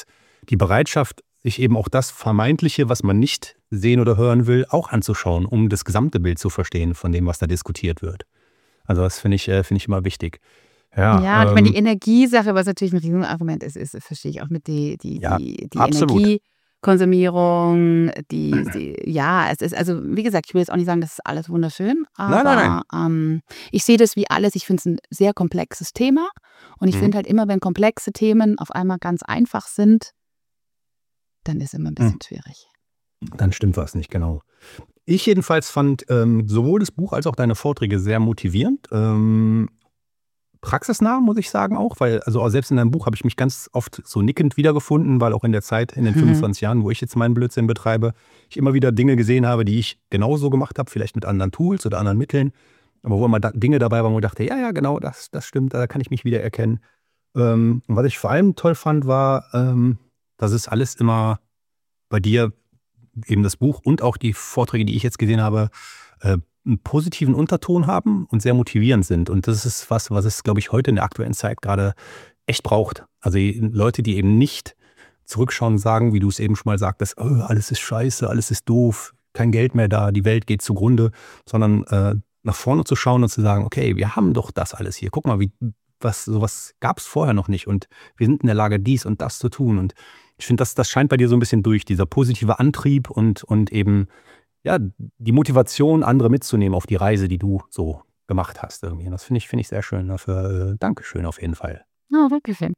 die Bereitschaft, sich eben auch das Vermeintliche, was man nicht sehen oder hören will, auch anzuschauen, um das gesamte Bild zu verstehen von dem, was da diskutiert wird. Also das finde ich, äh, finde ich immer wichtig. Ja, Ja, und ich meine, die ähm, Energiesache, was natürlich ein Riesenargument ist, ist, das verstehe ich auch mit die, die, ja, die, die absolut. Energiekonsumierung, die, die, ja, es ist, also wie gesagt, ich will jetzt auch nicht sagen, das ist alles wunderschön, Nein, nein, nein. aber ähm, ich sehe das wie alles, ich finde es ein sehr komplexes Thema und ich Mhm. finde halt immer, wenn komplexe Themen auf einmal ganz einfach sind, dann ist immer ein Mhm. bisschen schwierig. Dann stimmt was nicht, genau. Ich jedenfalls fand ähm, sowohl das Buch als auch deine Vorträge sehr motivierend. Ähm, praxisnah, muss ich sagen auch, weil also auch selbst in deinem Buch habe ich mich ganz oft so nickend wiedergefunden, weil auch in der Zeit, in den Mhm. fünfundzwanzig Jahren, wo ich jetzt meinen Blödsinn betreibe, ich immer wieder Dinge gesehen habe, die ich genauso gemacht habe, vielleicht mit anderen Tools oder anderen Mitteln, aber wo immer da Dinge dabei waren, wo ich dachte, ja, ja, genau, das, das stimmt, da kann ich mich wiedererkennen. Ähm, und was ich vor allem toll fand, war, ähm, dass es alles immer bei dir, eben das Buch und auch die Vorträge, die ich jetzt gesehen habe, äh, einen positiven Unterton haben und sehr motivierend sind. Und das ist was, was es, glaube ich, heute in der aktuellen Zeit gerade echt braucht. Also die Leute, die eben nicht zurückschauen und sagen, wie du es eben schon mal sagtest, oh, alles ist scheiße, alles ist doof, kein Geld mehr da, die Welt geht zugrunde, sondern äh, nach vorne zu schauen und zu sagen, okay, wir haben doch das alles hier. Guck mal, wie, was, sowas gab es vorher noch nicht und wir sind in der Lage, dies und das zu tun. Und ich finde, das, das scheint bei dir so ein bisschen durch, dieser positive Antrieb und, und eben ja, die Motivation, andere mitzunehmen auf die Reise, die du so gemacht hast irgendwie. Und das finde ich, finde ich sehr schön. Dafür äh, Dankeschön auf jeden Fall. Oh, danke schön.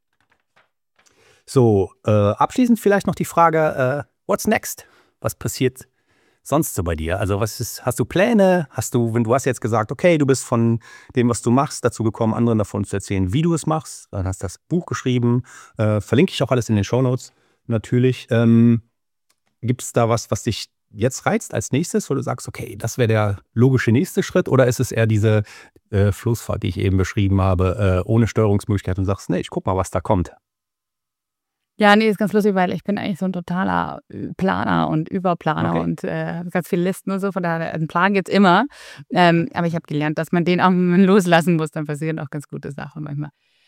So, äh, abschließend vielleicht noch die Frage, äh, what's next? Was passiert sonst so bei dir? Also was ist, hast du Pläne? Hast du, wenn du hast jetzt gesagt, okay, du bist von dem, was du machst, dazu gekommen, anderen davon zu erzählen, wie du es machst. Dann hast du das Buch geschrieben. Äh, verlinke ich auch alles in den Shownotes natürlich. Ähm, Gibt es da was, was dich jetzt reizt als nächstes, wo du sagst, okay, das wäre der logische nächste Schritt? Oder ist es eher diese äh, Flussfahrt, die ich eben beschrieben habe, äh, ohne Steuerungsmöglichkeit und sagst, nee, ich guck mal, was da kommt? Ja, nee, ist ganz lustig, weil ich bin eigentlich so ein totaler äh, Planer und Überplaner Okay. und äh, habe ganz viele Listen und so. Von daher, einen Plan gibt's immer. Ähm, aber ich habe gelernt, dass man den auch loslassen muss. Dann passieren auch ganz gute Sachen manchmal.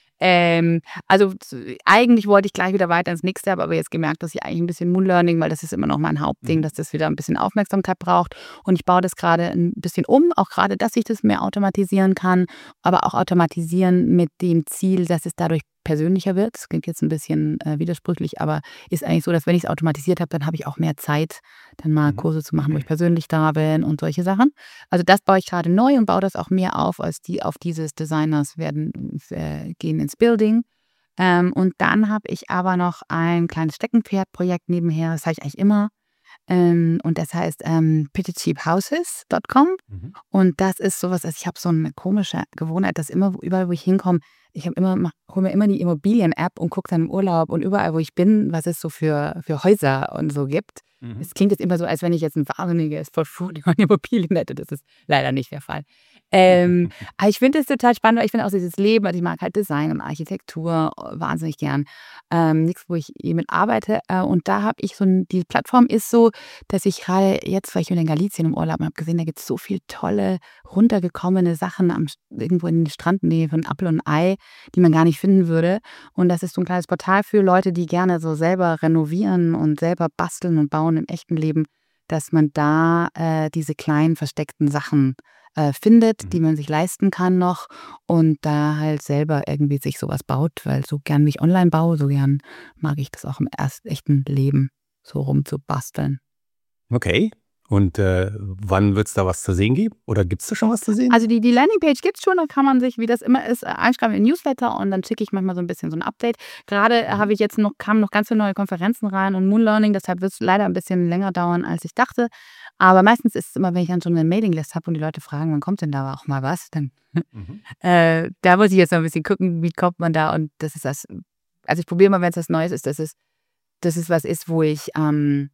Ähm, also z- eigentlich wollte ich gleich wieder weiter ins nächste, habe aber jetzt gemerkt, dass ich eigentlich ein bisschen Moonlearning, weil das ist immer noch mein Hauptding, Mhm. dass das wieder ein bisschen Aufmerksamkeit braucht. Und ich baue das gerade ein bisschen um, auch gerade, dass ich das mehr automatisieren kann, aber auch automatisieren mit dem Ziel, dass es dadurch persönlicher wird. Das klingt jetzt ein bisschen äh, widersprüchlich, aber ist eigentlich so, dass wenn ich es automatisiert habe, dann habe ich auch mehr Zeit, dann mal Mhm. Kurse zu machen, wo ich persönlich da bin und solche Sachen. Also das baue ich gerade neu und baue das auch mehr auf, als die auf dieses Designers werden äh, gehen ins Building. Ähm, und dann habe ich aber noch ein kleines Steckenpferdprojekt nebenher, das habe ich eigentlich immer. Ähm, und das heißt ähm, pretty cheap houses Punkt com. Mhm. Und das ist sowas, also ich habe so eine komische Gewohnheit, dass immer, wo- überall, wo ich hinkomme, ich habe immer, hole mir immer die Immobilien-App und gucke dann im Urlaub und überall, wo ich bin, was es so für, für Häuser und so gibt. Mhm. Es klingt jetzt immer so, als wenn ich jetzt ein wahnsinniges Portfolio an Immobilien hätte. Das ist leider nicht der Fall. Ähm, aber ich finde es total spannend, weil ich finde auch dieses Leben, also ich mag halt Design und Architektur äh, wahnsinnig gern. Ähm, nichts, wo ich eh mit arbeite. Äh, und da habe ich so, ein, die Plattform ist so, dass ich gerade jetzt, weil ich bin in Galicien im Urlaub und habe gesehen, da gibt es so viele tolle, runtergekommene Sachen am, irgendwo in der Strandnähe von Apfel und Ei, die man gar nicht finden würde. Und das ist so ein kleines Portal für Leute, die gerne so selber renovieren und selber basteln und bauen im echten Leben, dass man da äh, diese kleinen versteckten Sachen äh, findet, die Mhm. man sich leisten kann noch und da halt selber irgendwie sich sowas baut, weil so gern wie ich online baue, so gern mag ich das auch im erst echten Leben so rumzubasteln. Okay. Und äh, wann wird es da was zu sehen geben? Oder gibt es da schon was zu sehen? Also die die Landingpage gibt's schon, da kann man sich, wie das immer ist, äh, einschreiben in den Newsletter und dann schicke ich manchmal so ein bisschen so ein Update. Gerade äh, Mhm. habe ich jetzt noch kamen noch ganz viele neue Konferenzen rein und Moonlearning, deshalb wird's leider ein bisschen länger dauern, als ich dachte. Aber meistens ist es immer, wenn ich dann schon eine Mailinglist habe und die Leute fragen: „Wann kommt denn da auch mal was?“ Dann Mhm. äh, da muss ich jetzt noch ein bisschen gucken, wie kommt man da und das ist das, also ich probiere mal, wenn es was Neues ist, dass es dass es was ist, wo ich, ähm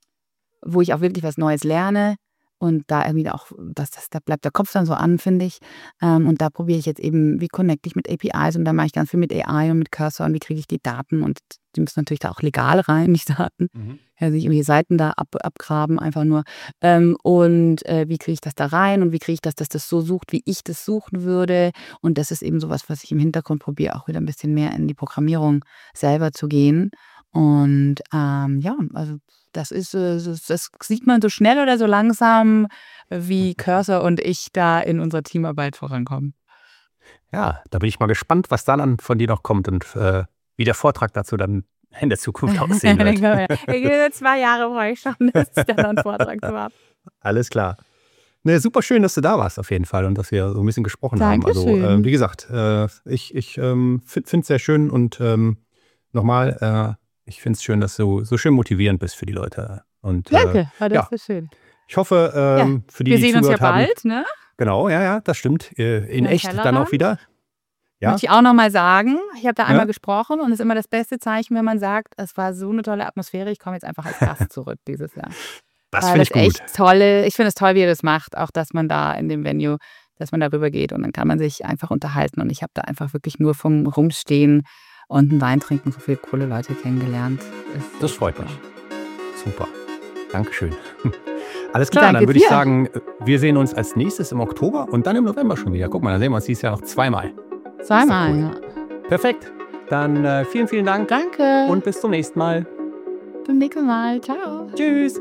wo ich auch wirklich was Neues lerne und da irgendwie auch, das das da bleibt der Kopf dann so an, finde ich. Ähm, und da probiere ich jetzt eben, wie connecte ich mit A P Is und da mache ich ganz viel mit A I und mit Cursor und wie kriege ich die Daten und die müssen natürlich da auch legal rein, die Daten. Mhm. Also nicht irgendwie Seiten da ab abgraben, einfach nur. Ähm, und, äh, wie kriege ich das da rein und wie kriege ich das, dass das so sucht, wie ich das suchen würde. Und das ist eben so was, was ich im Hintergrund probiere, auch wieder ein bisschen mehr in die Programmierung selber zu gehen. Und ähm, ja, also das ist, äh, das, das sieht man so schnell oder so langsam, wie Cursor und ich da in unserer Teamarbeit vorankommen. Ja, da bin ich mal gespannt, was dann von dir noch kommt und äh, wie der Vortrag dazu dann in der Zukunft aussehen wird. Ja, zwei Jahre brauche ich schon, dass ich dann noch einen Vortrag zu haben. Alles klar. Ne, super schön, dass du da warst auf jeden Fall und dass wir so ein bisschen gesprochen Dankeschön. haben. Also äh, wie gesagt, äh, ich, ich ähm, finde es sehr schön und ähm, nochmal, äh, ich finde es schön, dass du so schön motivierend bist für die Leute. Und, Danke, äh, war das ja. so schön. Ich hoffe, ähm, ja. für die, wir die sehen uns ja zugehört haben, bald, ne? Genau, ja, ja, das stimmt. Äh, in Ja, echt dann auch wieder. Ja. Möchte ich auch nochmal sagen, ich habe da einmal Ja. gesprochen und es ist immer das beste Zeichen, wenn man sagt, es war so eine tolle Atmosphäre, ich komme jetzt einfach als Gast zurück dieses Jahr. Das finde ich das gut. Echt tolle, ich finde es toll, wie ihr das macht, auch dass man da in dem Venue, dass man darüber geht und dann kann man sich einfach unterhalten und ich habe da einfach wirklich nur vom Rumstehen und einen Wein trinken so viele coole Leute kennengelernt. Das, das freut mich. Super. Dankeschön. Alles klar, Danke dann würde ich dir. sagen, wir sehen uns als nächstes im Oktober und dann im November schon wieder. Guck mal, dann sehen wir uns dieses Jahr noch zweimal. Zweimal, cool. ja. Perfekt. Dann äh, vielen, vielen Dank. Danke. Und bis zum nächsten Mal. Bis zum nächsten Mal. Ciao. Tschüss.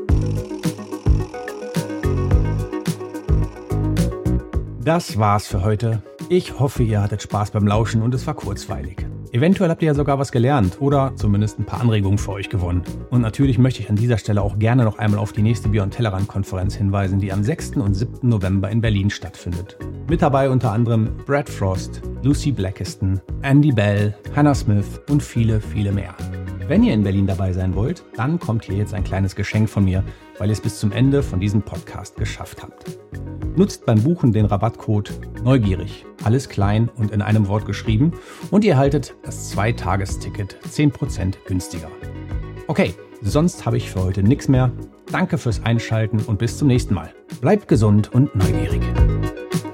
Das war's für heute. Ich hoffe, ihr hattet Spaß beim Lauschen und es war kurzweilig. Eventuell habt ihr ja sogar was gelernt oder zumindest ein paar Anregungen für euch gewonnen. Und natürlich möchte ich an dieser Stelle auch gerne noch einmal auf die nächste Beyond Tellerrand-Konferenz hinweisen, die am sechsten und siebten November in Berlin stattfindet. Mit dabei unter anderem Brad Frost, Lucy Blackiston, Andy Bell, Hannah Smith und viele, viele mehr. Wenn ihr in Berlin dabei sein wollt, dann kommt hier jetzt ein kleines Geschenk von mir, weil ihr es bis zum Ende von diesem Podcast geschafft habt. Nutzt beim Buchen den Rabattcode neugierig, alles klein und in einem Wort geschrieben und ihr erhaltet das Zwei-Tages-Ticket zehn Prozent günstiger. Okay, sonst habe ich für heute nichts mehr. Danke fürs Einschalten und bis zum nächsten Mal. Bleibt gesund und neugierig.